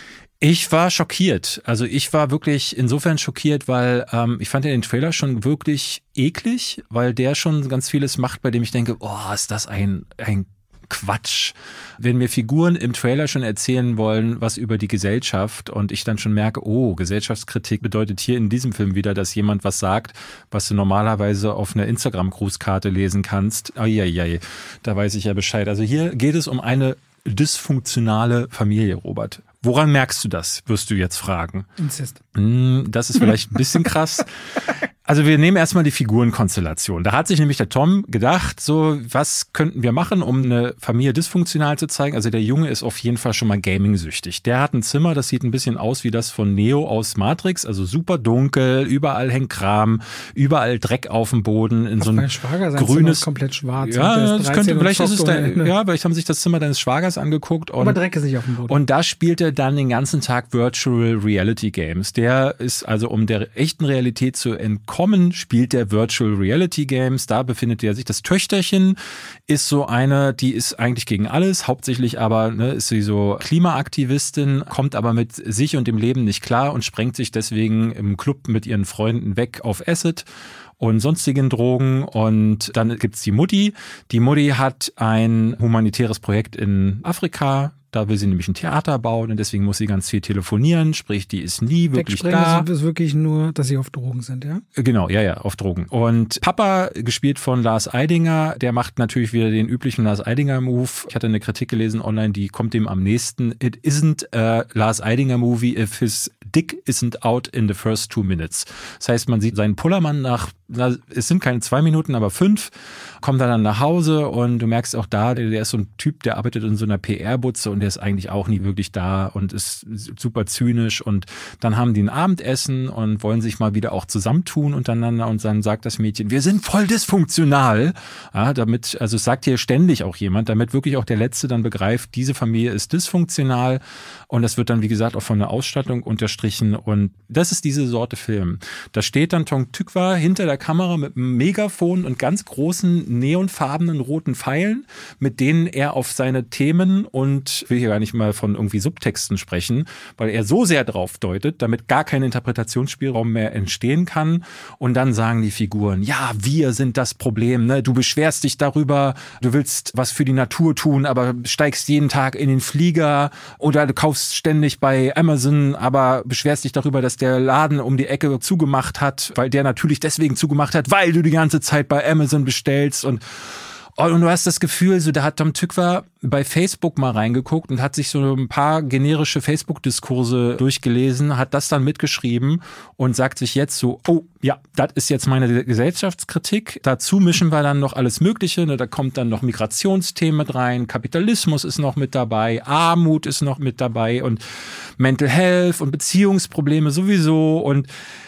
Ich war schockiert. Also ich war wirklich insofern schockiert, weil ähm, ich fand ja den Trailer schon wirklich eklig, weil der schon ganz vieles macht, bei dem ich denke, oh, ist das ein, ein Quatsch. Wenn mir Figuren im Trailer schon erzählen wollen, was über die Gesellschaft, und ich dann schon merke, oh, Gesellschaftskritik bedeutet hier in diesem Film wieder, dass jemand was sagt, was du normalerweise auf einer Instagram-Grußkarte lesen kannst. Eieiei, da weiß ich ja Bescheid. Also hier geht es um eine dysfunktionale Familie, Robert. Woran merkst du das, wirst du jetzt fragen? Inzest. Das ist vielleicht ein bisschen krass. Also wir nehmen erstmal die Figurenkonstellation. Da hat sich nämlich der Tom gedacht, so, was könnten wir machen, um eine Familie dysfunktional zu zeigen? Also der Junge ist auf jeden Fall schon mal gaming-süchtig. Der hat ein Zimmer, das sieht ein bisschen aus wie das von Neo aus Matrix, also super dunkel, überall hängt Kram, überall Dreck auf dem Boden, in Auf so ein mein Schwager sein grünes, Zimmer ist komplett schwarz. Ja, das könnte, vielleicht ist es dein, ja, ja, vielleicht haben sich das Zimmer deines Schwagers angeguckt. Und, aber Dreck ist nicht auf dem Boden. Und da spielt er dann den ganzen Tag Virtual Reality Games. Der ist also, um der echten Realität zu entkommen, spielt der Virtual Reality Games. Da befindet er sich. Das Töchterchen ist so eine, die ist eigentlich gegen alles, hauptsächlich aber ne, ist sie so Klimaaktivistin, kommt aber mit sich und dem Leben nicht klar und sprengt sich deswegen im Club mit ihren Freunden weg auf Acid und sonstigen Drogen. Und dann gibt's die Mutti. Die Mutti hat ein humanitäres Projekt in Afrika. Da will sie nämlich ein Theater bauen und deswegen muss sie ganz viel telefonieren, sprich, die ist nie wirklich da. Ist wirklich nur, dass sie auf Drogen sind, ja? Genau, ja, ja, auf Drogen. Und Papa, gespielt von Lars Eidinger, der macht natürlich wieder den üblichen Lars Eidinger-Move. Ich hatte eine Kritik gelesen online, die kommt dem am nächsten. It isn't a Lars Eidinger-Movie if his dick isn't out in the first two minutes. Das heißt, man sieht seinen Pullermann nach, es sind keine zwei Minuten, aber fünf, kommt dann nach Hause und du merkst auch da, der ist so ein Typ, der arbeitet in so einer P R-Butze und der ist eigentlich auch nie wirklich da und ist super zynisch. Und dann haben die ein Abendessen und wollen sich mal wieder auch zusammentun untereinander und dann sagt das Mädchen, wir sind voll dysfunktional. Ja, damit, also es sagt hier ständig auch jemand, damit wirklich auch der Letzte dann begreift, diese Familie ist dysfunktional und das wird dann, wie gesagt, auch von der Ausstattung unterstrichen und das ist diese Sorte Film. Da steht dann Tom Tykwer hinter der Kamera mit einem Megafon und ganz großen neonfarbenen roten Pfeilen, mit denen er auf seine Themen und will hier gar nicht mal von irgendwie Subtexten sprechen, weil er so sehr drauf deutet, damit gar kein Interpretationsspielraum mehr entstehen kann. Und dann sagen die Figuren, ja, wir sind das Problem, ne? Du beschwerst dich darüber, du willst was für die Natur tun, aber steigst jeden Tag in den Flieger oder du kaufst ständig bei Amazon, aber beschwerst dich darüber, dass der Laden um die Ecke zugemacht hat, weil der natürlich deswegen zugemacht hat, weil du die ganze Zeit bei Amazon bestellst und Und du hast das Gefühl, so da hat Tom Tykwer bei Facebook mal reingeguckt und hat sich so ein paar generische Facebook-Diskurse durchgelesen, hat das dann mitgeschrieben und sagt sich jetzt so, oh ja, das ist jetzt meine Gesellschaftskritik. Dazu mischen wir dann noch alles Mögliche. Ne? Da kommt dann noch Migrationsthemen mit rein, Kapitalismus ist noch mit dabei, Armut ist noch mit dabei und Mental Health und Beziehungsprobleme sowieso und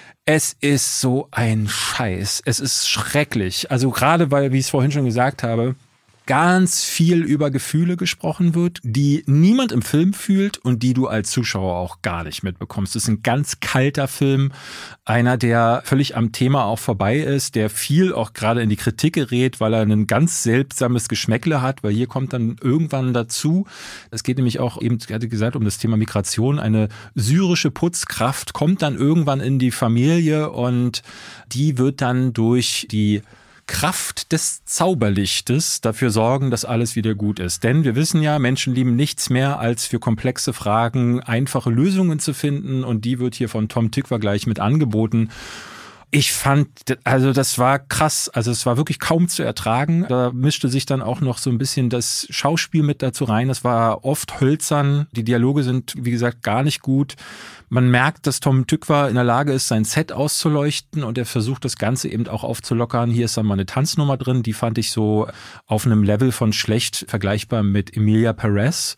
es ist so ein Scheiß. Es ist schrecklich. Also gerade weil, wie ich es vorhin schon gesagt habe, ganz viel über Gefühle gesprochen wird, die niemand im Film fühlt und die du als Zuschauer auch gar nicht mitbekommst. Es ist ein ganz kalter Film, einer, der völlig am Thema auch vorbei ist, der viel auch gerade in die Kritik gerät, weil er ein ganz seltsames Geschmäckle hat, weil hier kommt dann irgendwann dazu, es geht nämlich auch eben, ich hatte gesagt, um das Thema Migration, eine syrische Putzkraft kommt dann irgendwann in die Familie und die wird dann durch die Kraft des Zauberlichtes dafür sorgen, dass alles wieder gut ist. Denn wir wissen ja, Menschen lieben nichts mehr, als für komplexe Fragen einfache Lösungen zu finden und die wird hier von Tom Tykwer gleich mit angeboten. Ich fand, also das war krass, also es war wirklich kaum zu ertragen. Da mischte sich dann auch noch so ein bisschen das Schauspiel mit dazu rein. Das war oft hölzern. Die Dialoge sind, wie gesagt, gar nicht gut. Man merkt, dass Tom Tykwer in der Lage ist, sein Set auszuleuchten und er versucht das Ganze eben auch aufzulockern. Hier ist dann mal eine Tanznummer drin, die fand ich so auf einem Level von schlecht vergleichbar mit Emilia Perez.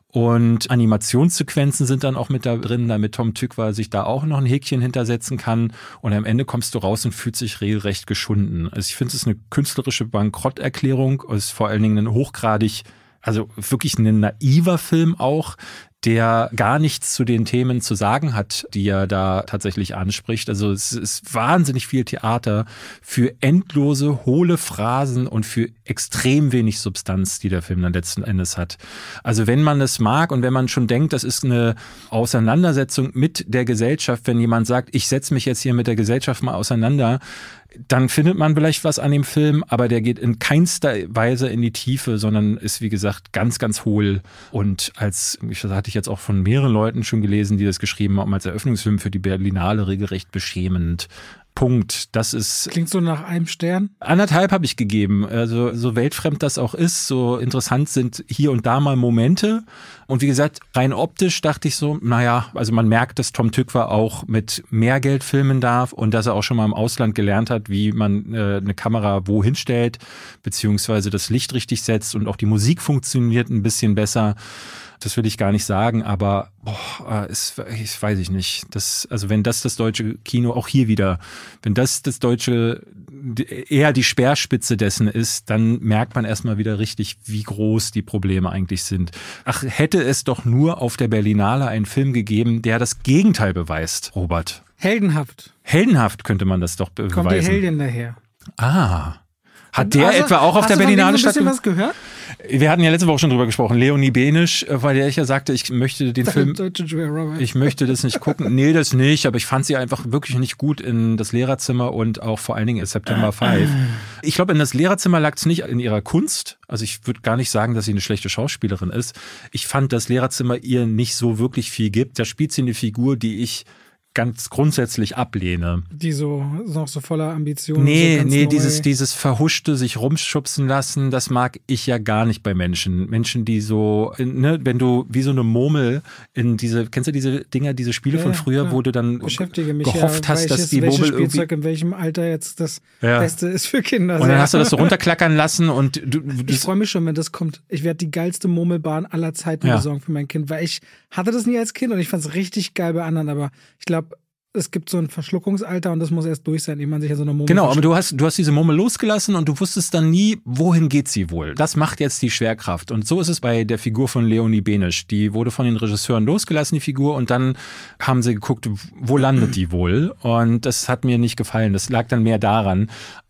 Und Animationssequenzen sind dann auch mit da drin, damit Tom Tykwer sich da auch noch ein Häkchen hintersetzen kann. Und am Ende kommst du raus und fühlt sich regelrecht geschunden. Also ich finde, es ist eine künstlerische Bankrotterklärung. Es ist vor allen Dingen ein hochgradig, also wirklich ein naiver Film auch, der gar nichts zu den Themen zu sagen hat, die er da tatsächlich anspricht. Also es ist wahnsinnig viel Theater für endlose, hohle Phrasen und für extrem wenig Substanz, die der Film dann letzten Endes hat. Also wenn man es mag und wenn man schon denkt, das ist eine Auseinandersetzung mit der Gesellschaft, wenn jemand sagt, ich setze mich jetzt hier mit der Gesellschaft mal auseinander, dann findet man vielleicht was an dem Film, aber der geht in keinster Weise in die Tiefe, sondern ist, wie gesagt, ganz, ganz hohl. Und als, das hatte ich jetzt auch von mehreren Leuten schon gelesen, die das geschrieben haben, als Eröffnungsfilm für die Berlinale regelrecht beschämend. Punkt. Das ist. Klingt so nach einem Stern. Anderthalb habe ich gegeben. Also so weltfremd das auch ist, so interessant sind hier und da mal Momente. Und wie gesagt, rein optisch dachte ich so, naja, also man merkt, dass Tom Tykwer auch mit mehr Geld filmen darf und dass er auch schon mal im Ausland gelernt hat, wie man äh, eine Kamera wohin stellt, beziehungsweise das Licht richtig setzt und auch die Musik funktioniert ein bisschen besser. Das will ich gar nicht sagen, aber boah, ist, ich weiß ich nicht. Das, also wenn das das deutsche Kino, auch hier wieder, wenn das das deutsche eher die Speerspitze dessen ist, dann merkt man erstmal wieder richtig, wie groß die Probleme eigentlich sind. Ach, hätte es doch nur auf der Berlinale einen Film gegeben, der das Gegenteil beweist, Robert. Heldenhaft. Heldenhaft könnte man das doch beweisen. Kommt die Heldin daher. Ah. Hat der also, etwa auch auf der Berlinale stattgefunden? Hast du ein bisschen was gehört? Wir hatten ja letzte Woche schon drüber gesprochen. Leonie Benisch, weil der ich ja sagte, ich möchte den Film, ich möchte das nicht gucken. Nee, das nicht, aber ich fand sie einfach wirklich nicht gut in das Lehrerzimmer und auch vor allen Dingen in September fünf. Ich glaube, in das Lehrerzimmer lag es nicht in ihrer Kunst. Also ich würde gar nicht sagen, dass sie eine schlechte Schauspielerin ist. Ich fand, dass Lehrerzimmer ihr nicht so wirklich viel gibt. Da spielt sie eine Figur, die ich ganz grundsätzlich ablehne. Die so noch so voller Ambitionen. Nee, so nee, neu. dieses dieses verhuschte sich rumschubsen lassen, das mag ich ja gar nicht bei Menschen. Menschen, die so, ne, wenn du wie so eine Murmel in diese, kennst du diese Dinger, diese Spiele ja, von früher, klar. wo du dann Beschäftige mich gehofft ja, hast, welches, dass die welches Murmel Spielzeug irgendwie in welchem Alter jetzt das ja. Beste ist für Kinder. Und dann hast du das so runterklackern lassen und du, du ich freue mich schon, wenn das kommt. Ich werde die geilste Murmelbahn aller Zeiten ja. besorgen für mein Kind, weil ich hatte das nie als Kind und ich fand es richtig geil bei anderen, aber ich glaube, es gibt so ein Verschluckungsalter und das muss erst durch sein, ehe man sich ja so eine Murmel Genau, aber du hast, du hast diese Murmel losgelassen und du wusstest dann nie, wohin geht sie wohl. Das macht jetzt die Schwerkraft. Und so ist es bei der Figur von Leonie Benisch. Die wurde von den Regisseuren losgelassen, die Figur, und dann haben sie geguckt, wo landet die wohl? Und das hat mir nicht gefallen. Das lag dann mehr daran.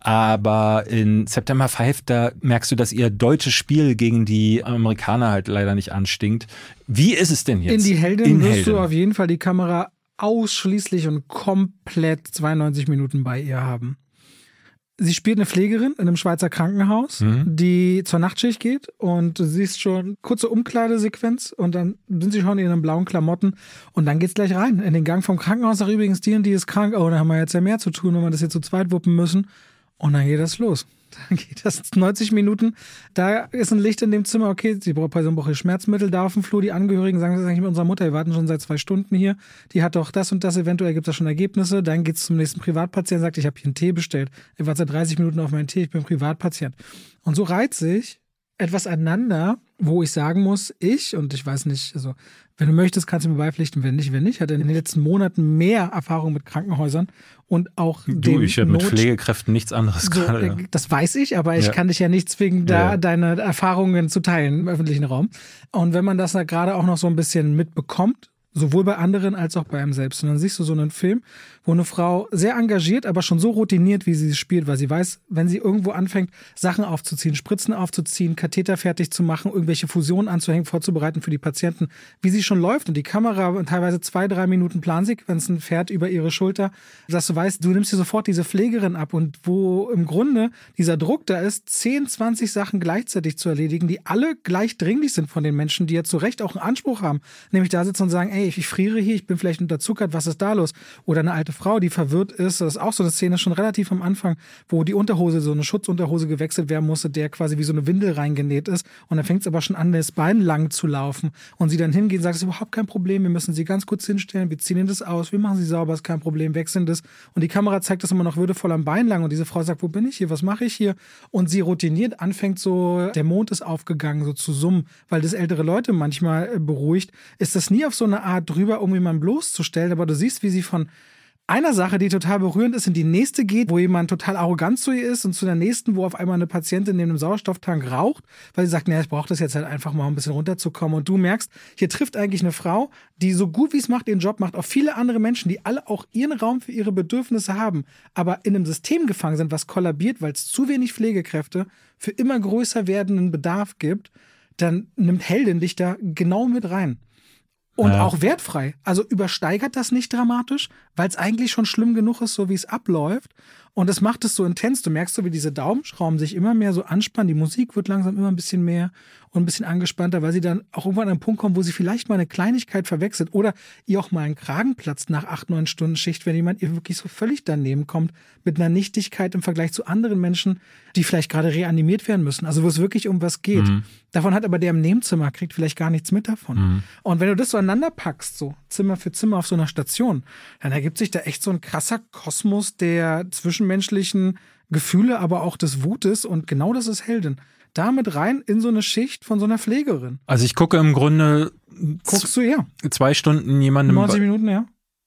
Aber in September fünf, da merkst du, dass ihr deutsches Spiel gegen die Amerikaner halt leider nicht anstinkt. Wie ist es denn jetzt? In die Heldin in wirst Heldin. du auf jeden Fall die Kamera ausschließlich und komplett zweiundneunzig Minuten bei ihr haben. Sie spielt eine Pflegerin in einem Schweizer Krankenhaus, mhm. die zur Nachtschicht geht und du siehst schon kurze Umkleidesequenz und dann sind sie schon in ihren blauen Klamotten und dann geht's gleich rein. In den Gang vom Krankenhaus, sag übrigens, die und die ist krank, oh, da haben wir jetzt ja mehr zu tun, wenn wir das hier zu zweit wuppen müssen. Und dann geht das los. Dann geht das neunzig Minuten. Da ist ein Licht in dem Zimmer. Okay, sie braucht Person braucht Schmerzmittel. Da auf dem Flur die Angehörigen sagen, das ist eigentlich mit unserer Mutter. Wir warten schon seit zwei Stunden hier. Die hat doch das und das. Eventuell gibt es da schon Ergebnisse. Dann geht es zum nächsten Privatpatienten. Sagt, ich habe hier einen Tee bestellt. Ich warte seit dreißig Minuten auf meinen Tee. Ich bin Privatpatient. Und so reiht sich etwas aneinander, wo ich sagen muss, ich, und ich weiß nicht, also wenn du möchtest, kannst du mir beipflichten, wenn nicht, wenn nicht, hat er in den letzten Monaten mehr Erfahrung mit Krankenhäusern und auch Du, ich habe mit Pflegekräften nichts anderes so, gerade. Das weiß ich, aber ich ja. kann dich ja nicht zwingen, da ja. deine Erfahrungen zu teilen im öffentlichen Raum. Und wenn man das da gerade auch noch so ein bisschen mitbekommt, sowohl bei anderen als auch bei einem selbst. Und dann siehst du so einen Film, wo eine Frau sehr engagiert, aber schon so routiniert, wie sie es spielt, weil sie weiß, wenn sie irgendwo anfängt, Sachen aufzuziehen, Spritzen aufzuziehen, Katheter fertig zu machen, irgendwelche Fusionen anzuhängen, vorzubereiten für die Patienten, wie sie schon läuft und die Kamera teilweise zwei, drei Minuten Plansequenzen fährt über ihre Schulter, dass du weißt, du nimmst dir sofort diese Pflegerin ab und wo im Grunde dieser Druck da ist, zehn, zwanzig Sachen gleichzeitig zu erledigen, die alle gleich dringlich sind von den Menschen, die ja zu Recht auch einen Anspruch haben, nämlich da sitzen und sagen, ey, hey, ich friere hier, ich bin vielleicht unterzuckert, was ist da los? Oder eine alte Frau, die verwirrt ist, das ist auch so eine Szene schon relativ am Anfang, wo die Unterhose, so eine Schutzunterhose gewechselt werden musste, der quasi wie so eine Windel reingenäht ist und dann fängt es aber schon an, das Bein lang zu laufen und sie dann hingehen und sagt, es ist überhaupt kein Problem, wir müssen sie ganz kurz hinstellen, wir ziehen ihnen das aus, wir machen sie sauber, ist kein Problem, wechseln das und die Kamera zeigt das immer noch würdevoll am Bein lang und diese Frau sagt, wo bin ich hier, was mache ich hier? Und sie routiniert anfängt so, der Mond ist aufgegangen, so zu summen, weil das ältere Leute manchmal beruhigt, ist das nie auf so eine Art drüber, um jemanden bloßzustellen, aber du siehst, wie sie von einer Sache, die total berührend ist, in die nächste geht, wo jemand total arrogant zu ihr ist und zu der nächsten, wo auf einmal eine Patientin neben einem Sauerstofftank raucht, weil sie sagt, naja, ich brauche das jetzt halt einfach mal, um ein bisschen runterzukommen. Und du merkst, hier trifft eigentlich eine Frau, die so gut wie es macht, ihren Job macht, auf viele andere Menschen, die alle auch ihren Raum für ihre Bedürfnisse haben, aber in einem System gefangen sind, was kollabiert, weil es zu wenig Pflegekräfte für immer größer werdenden Bedarf gibt, dann nimmt Heldin dich da genau mit rein. Und ja. auch wertfrei. Also übersteigert das nicht dramatisch, weil es eigentlich schon schlimm genug ist, so wie es abläuft. Und es macht es so intens. Du merkst so, wie diese Daumenschrauben sich immer mehr so anspannen. Die Musik wird langsam immer ein bisschen mehr und ein bisschen angespannter, weil sie dann auch irgendwann an einen Punkt kommt, wo sie vielleicht mal eine Kleinigkeit verwechselt oder ihr auch mal einen Kragen platzt nach acht, neun Stunden Schicht, wenn jemand ihr wirklich so völlig daneben kommt mit einer Nichtigkeit im Vergleich zu anderen Menschen, die vielleicht gerade reanimiert werden müssen. Also wo es wirklich um was geht. Mhm. Davon hat aber der im Nebenzimmer, kriegt vielleicht gar nichts mit davon. Mhm. Und wenn du das so aneinander packst, so Zimmer für Zimmer auf so einer Station, dann ergibt sich da echt so ein krasser Kosmos der zwischenmenschlichen Gefühle, aber auch des Wutes. Und genau das ist Heldin. Damit rein in so eine Schicht von so einer Pflegerin. Also ich gucke im Grunde Guckst du, ja. zwei Stunden jemandem... neunzig Minuten, ja.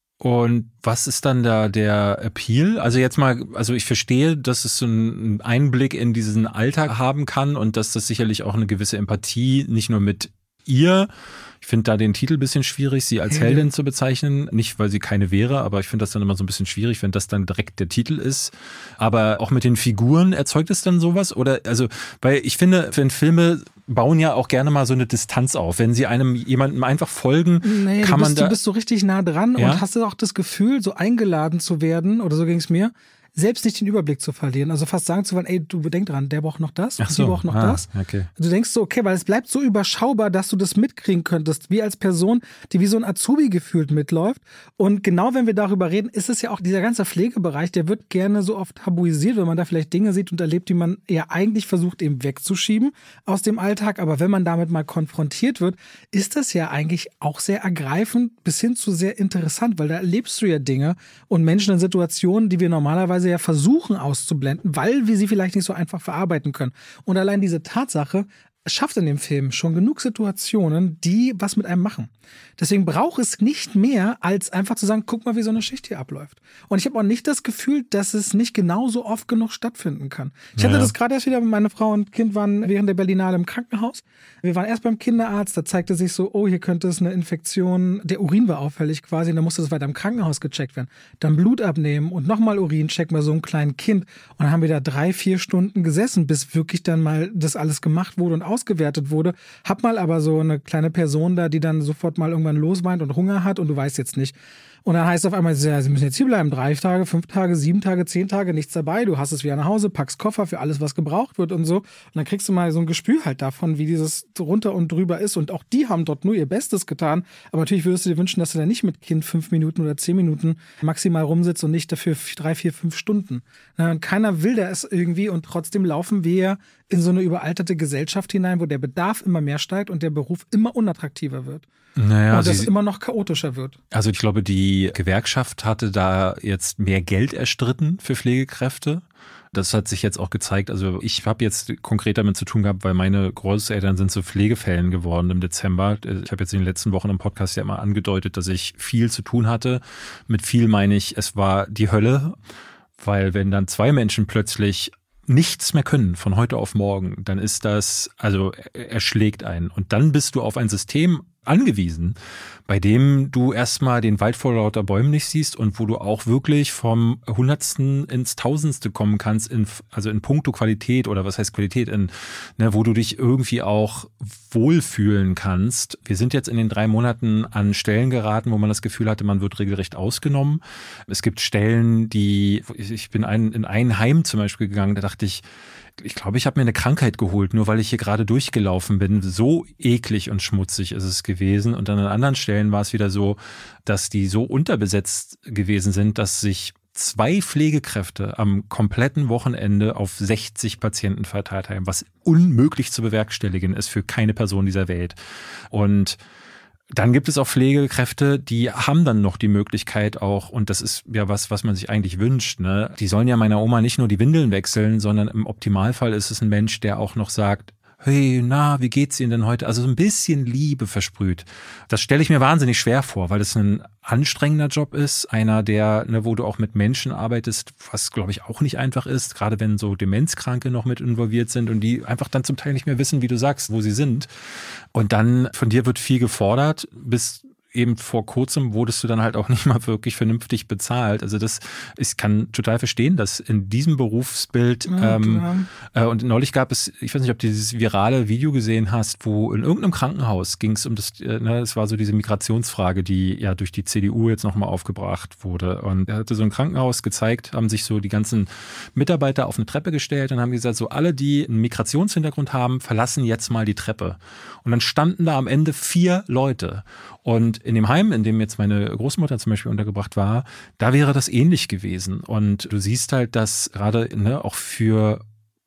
Und was ist dann da der Appeal? Also jetzt mal, also ich verstehe, dass es so einen Einblick in diesen Alltag haben kann und dass das sicherlich auch eine gewisse Empathie nicht nur mit ihr, ich finde da den Titel ein bisschen schwierig, sie als Heldin zu bezeichnen. Nicht, weil sie keine wäre, aber ich finde das dann immer so ein bisschen schwierig, wenn das dann direkt der Titel ist. Aber auch mit den Figuren erzeugt es dann sowas? Oder, also, weil ich finde, wenn Filme bauen ja auch gerne mal so eine Distanz auf. Wenn sie einem jemandem einfach folgen, nee, kann du bist, man da... Du bist so richtig nah dran ja? und hast auch das Gefühl, so eingeladen zu werden, oder so ging es mir, selbst nicht den Überblick zu verlieren. Also fast sagen zu wollen, ey, du denk dran, der braucht noch das, Ach so, die braucht noch ah, das. Okay. Du denkst so, okay, weil es bleibt so überschaubar, dass du das mitkriegen könntest, wie als Person, die wie so ein Azubi gefühlt mitläuft. Und genau wenn wir darüber reden, ist es ja auch dieser ganze Pflegebereich, der wird gerne so oft tabuisiert, wenn man da vielleicht Dinge sieht und erlebt, die man ja eigentlich versucht eben wegzuschieben aus dem Alltag. Aber wenn man damit mal konfrontiert wird, ist das ja eigentlich auch sehr ergreifend bis hin zu sehr interessant, weil da erlebst du ja Dinge und Menschen in Situationen, die wir normalerweise ja versuchen auszublenden, weil wir sie vielleicht nicht so einfach verarbeiten können. Und allein diese Tatsache schafft in dem Film schon genug Situationen, die was mit einem machen. Deswegen braucht es nicht mehr, als einfach zu sagen, guck mal, wie so eine Schicht hier abläuft. Und ich habe auch nicht das Gefühl, dass es nicht genauso oft genug stattfinden kann. Ich ja. hatte das gerade erst wieder, meine Frau und Kind waren während der Berlinale im Krankenhaus. Wir waren erst beim Kinderarzt, da zeigte sich so, oh, hier könnte es eine Infektion, der Urin war auffällig quasi, und dann musste das weiter im Krankenhaus gecheckt werden. Dann Blut abnehmen und nochmal Urin checken bei so einem kleinen Kind. Und dann haben wir da drei, vier Stunden gesessen, bis wirklich dann mal das alles gemacht wurde und ausgewertet wurde. Hab mal aber so eine kleine Person da, die dann sofort mal irgendwann losweint und Hunger hat und du weißt jetzt nicht. Und dann heißt es auf einmal, ja, sie müssen jetzt hier bleiben, drei Tage, fünf Tage, sieben Tage, zehn Tage, nichts dabei, du hast es wieder nach Hause, packst Koffer für alles, was gebraucht wird und so. Und dann kriegst du mal so ein Gespür halt davon, wie dieses runter und drüber ist. Und auch die haben dort nur ihr Bestes getan. Aber natürlich würdest du dir wünschen, dass du da nicht mit Kind fünf Minuten oder zehn Minuten maximal rumsitzt und nicht dafür drei, vier, fünf Stunden. Und keiner will da es irgendwie und trotzdem laufen wir in so eine überalterte Gesellschaft hinein, wo der Bedarf immer mehr steigt und der Beruf immer unattraktiver wird. Naja, und das sie, immer noch chaotischer wird. Also ich glaube, die Gewerkschaft hatte da jetzt mehr Geld erstritten für Pflegekräfte. Das hat sich jetzt auch gezeigt. Also ich habe jetzt konkret damit zu tun gehabt, weil meine Großeltern sind zu Pflegefällen geworden im Dezember. Ich habe jetzt in den letzten Wochen im Podcast ja immer angedeutet, dass ich viel zu tun hatte. Mit viel meine ich, es war die Hölle, weil wenn dann zwei Menschen plötzlich nichts mehr können von heute auf morgen, dann ist das, also er schlägt einen. Und dann bist du auf ein System angewiesen, bei dem du erstmal den Wald vor lauter Bäumen nicht siehst und wo du auch wirklich vom Hundertsten ins Tausendste kommen kannst, in, also in puncto Qualität oder was heißt Qualität, in, ne, wo du dich irgendwie auch wohlfühlen kannst. Wir sind jetzt in den drei Monaten an Stellen geraten, wo man das Gefühl hatte, man wird regelrecht ausgenommen. Es gibt Stellen, die, ich bin ein, in ein Heim zum Beispiel gegangen, da dachte ich, ich glaube, ich habe mir eine Krankheit geholt, nur weil ich hier gerade durchgelaufen bin. So eklig und schmutzig ist es gewesen. Und dann an anderen Stellen war es wieder so, dass die so unterbesetzt gewesen sind, dass sich zwei Pflegekräfte am kompletten Wochenende auf sechzig Patienten verteilt haben, was unmöglich zu bewerkstelligen ist für keine Person dieser Welt. Und dann gibt es auch Pflegekräfte, die haben dann noch die Möglichkeit auch, und das ist ja was, was man sich eigentlich wünscht, ne? Die sollen ja meiner Oma nicht nur die Windeln wechseln, sondern im Optimalfall ist es ein Mensch, der auch noch sagt, hey, na, wie geht's Ihnen denn heute? Also so ein bisschen Liebe versprüht. Das stelle ich mir wahnsinnig schwer vor, weil es ein anstrengender Job ist. Einer, der, ne, wo du auch mit Menschen arbeitest, was, glaube ich, auch nicht einfach ist. Gerade wenn so Demenzkranke noch mit involviert sind und die einfach dann zum Teil nicht mehr wissen, wie du sagst, wo sie sind. Und dann von dir wird viel gefordert, bis eben vor kurzem wurdest du dann halt auch nicht mal wirklich vernünftig bezahlt. Also das, ich kann total verstehen, dass in diesem Berufsbild ja, ähm, äh, und neulich gab es, ich weiß nicht, ob du dieses virale Video gesehen hast, wo in irgendeinem Krankenhaus ging es um das, äh, ne, es war so diese Migrationsfrage, die ja durch die C D U jetzt nochmal aufgebracht wurde. Und er hatte so ein Krankenhaus gezeigt, haben sich so die ganzen Mitarbeiter auf eine Treppe gestellt und haben gesagt, so alle, die einen Migrationshintergrund haben, verlassen jetzt mal die Treppe. Und dann standen da am Ende vier Leute. Und in dem Heim, in dem jetzt meine Großmutter zum Beispiel untergebracht war, da wäre das ähnlich gewesen. Und du siehst halt, dass gerade ne, auch für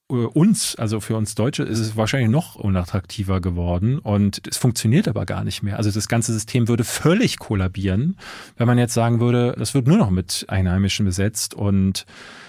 uns, also für uns Deutsche, ist es wahrscheinlich noch unattraktiver geworden. Und es funktioniert aber gar nicht mehr. Also das ganze System würde völlig kollabieren, wenn man jetzt sagen würde, das wird nur noch mit Einheimischen besetzt. Und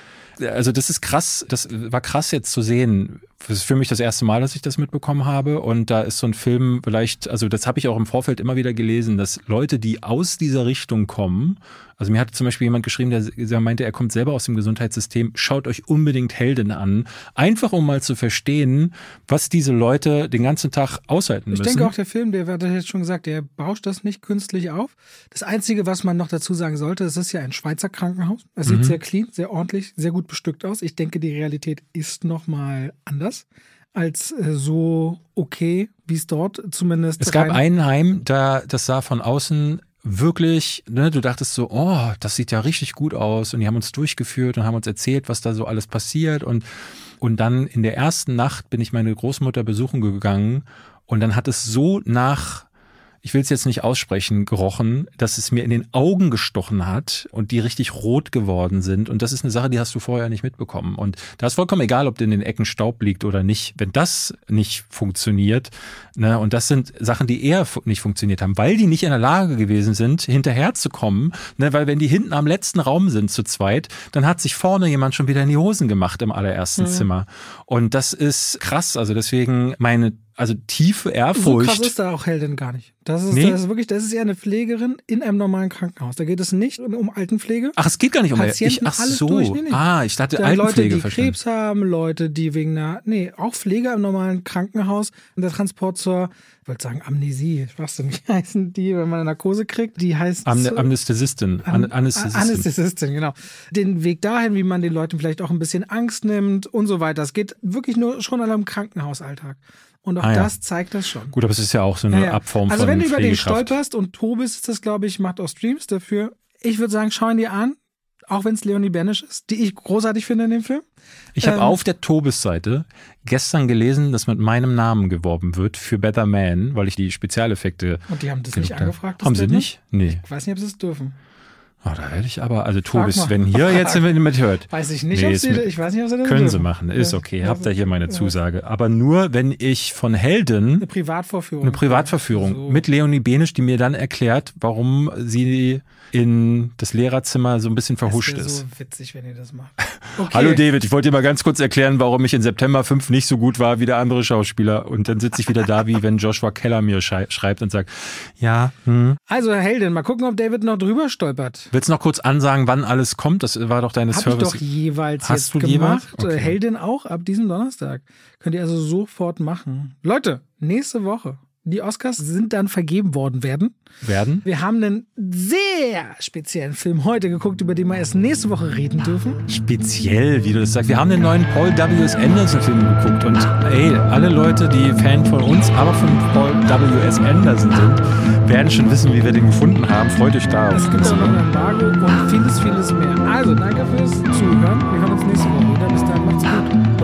also das ist krass, das war krass jetzt zu sehen. Das ist für mich das erste Mal, dass ich das mitbekommen habe. Und da ist so ein Film vielleicht, also das habe ich auch im Vorfeld immer wieder gelesen, dass Leute, die aus dieser Richtung kommen, also mir hat zum Beispiel jemand geschrieben, der, der meinte, er kommt selber aus dem Gesundheitssystem, schaut euch unbedingt Helden an, einfach um mal zu verstehen, was diese Leute den ganzen Tag aushalten müssen. Ich denke auch, der Film, der hat jetzt schon gesagt, der bauscht das nicht künstlich auf. Das Einzige, was man noch dazu sagen sollte, es ist ja ein Schweizer Krankenhaus. Es sieht mhm. sehr clean, sehr ordentlich, sehr gut bestückt aus. Ich denke, die Realität ist nochmal anders als äh, so okay, wie es dort zumindest Es gab ein Heim, da das sah von außen wirklich, ne, du dachtest so, oh, das sieht ja richtig gut aus und die haben uns durchgeführt und haben uns erzählt, was da so alles passiert und, und dann in der ersten Nacht bin ich meine Großmutter besuchen gegangen und dann hat es so nach, ich will es jetzt nicht aussprechen, gerochen, dass es mir in den Augen gestochen hat und die richtig rot geworden sind. Und das ist eine Sache, die hast du vorher nicht mitbekommen. Und da ist vollkommen egal, ob in den Ecken Staub liegt oder nicht. Wenn das nicht funktioniert, ne, und das sind Sachen, die eher nicht funktioniert haben, weil die nicht in der Lage gewesen sind, hinterherzukommen. Ne, weil wenn die hinten am letzten Raum sind zu zweit, dann hat sich vorne jemand schon wieder in die Hosen gemacht im allerersten mhm. Zimmer. Und das ist krass. Also deswegen meine Also tiefe Ehrfurcht. So krass ist da auch Heldin gar nicht. Das ist, nee? das ist wirklich, das ist eher eine Pflegerin in einem normalen Krankenhaus. Da geht es nicht um Altenpflege. Ach, es geht gar nicht um Patienten, ich, ach alles so. durch. Nee, nee. Ah, ich dachte da Altenpflege. Leute, die verstanden. Krebs haben, Leute, die wegen einer, nee, auch Pflege im normalen Krankenhaus. Und der Transport zur, ich wollte sagen Amnesie, ich weiß nicht, wie heißen die, wenn man eine Narkose kriegt, die heißt Am, Anästhesistin. An, Anästhesistin. Anästhesistin, genau. Den Weg dahin, wie man den Leuten vielleicht auch ein bisschen Angst nimmt und so weiter. Es geht wirklich nur schon allein im Krankenhausalltag. Und auch ah, ja. das zeigt das schon. Gut, aber es ist ja auch so eine ja, ja. Abform also von wenn du über den Pflegekraft. stolperst und Tobis ist das, glaube ich, macht auch Streams dafür. Ich würde sagen, schau ihn dir an, auch wenn es Leonie Benisch ist, die ich großartig finde in dem Film. Ich habe ähm, auf der Tobis-Seite gestern gelesen, dass mit meinem Namen geworben wird für Better Man, weil ich die Spezialeffekte Und die haben das nicht angefragt? Haben sie nicht? Nee. Ich weiß nicht, ob sie es dürfen. Oh, da werde ich aber, also Tobis, wenn hier jetzt mithört. Weiß ich nicht, nee, ob sie, mit, ich weiß nicht, ob sie das Können dürfen. sie machen, ist okay, habt ihr hier meine Zusage. Aber nur, wenn ich von Helden eine Privatvorführung, eine Privatverführung so. mit Leonie Benisch, die mir dann erklärt, warum sie in das Lehrerzimmer so ein bisschen verhuscht das ist. Das ist so witzig, wenn ihr das macht. Okay. Hallo David, ich wollte dir mal ganz kurz erklären, warum ich in September fünf nicht so gut war wie der andere Schauspieler. Und dann sitze ich wieder da, wie wenn Joshua Keller mir schrei- schreibt und sagt, ja. Hm. Also Heldin, mal gucken, ob David noch drüber stolpert. Willst du noch kurz ansagen, wann alles kommt? Das war doch deine Hab Service. Hab ich doch jeweils Hast jetzt du gemacht. Jeweils? Okay. Heldin auch ab diesem Donnerstag. Könnt ihr also sofort machen. Leute, nächste Woche. Die Oscars sind dann vergeben worden werden. Werden? Wir haben einen sehr speziellen Film heute geguckt, über den wir erst nächste Woche reden dürfen. Speziell, wie du das sagst. Wir haben den neuen Paul W S. Anderson Film geguckt und ey, alle Leute, die Fan von uns, aber von Paul W S. Anderson sind, werden schon wissen, wie wir den gefunden haben. Freut euch da. Es gibt auch noch ein Embargo und vieles, vieles mehr. Also, danke fürs Zuhören. Wir hören uns nächste Woche wieder. Bis dann, macht's gut.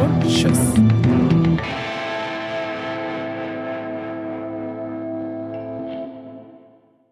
und tschüss.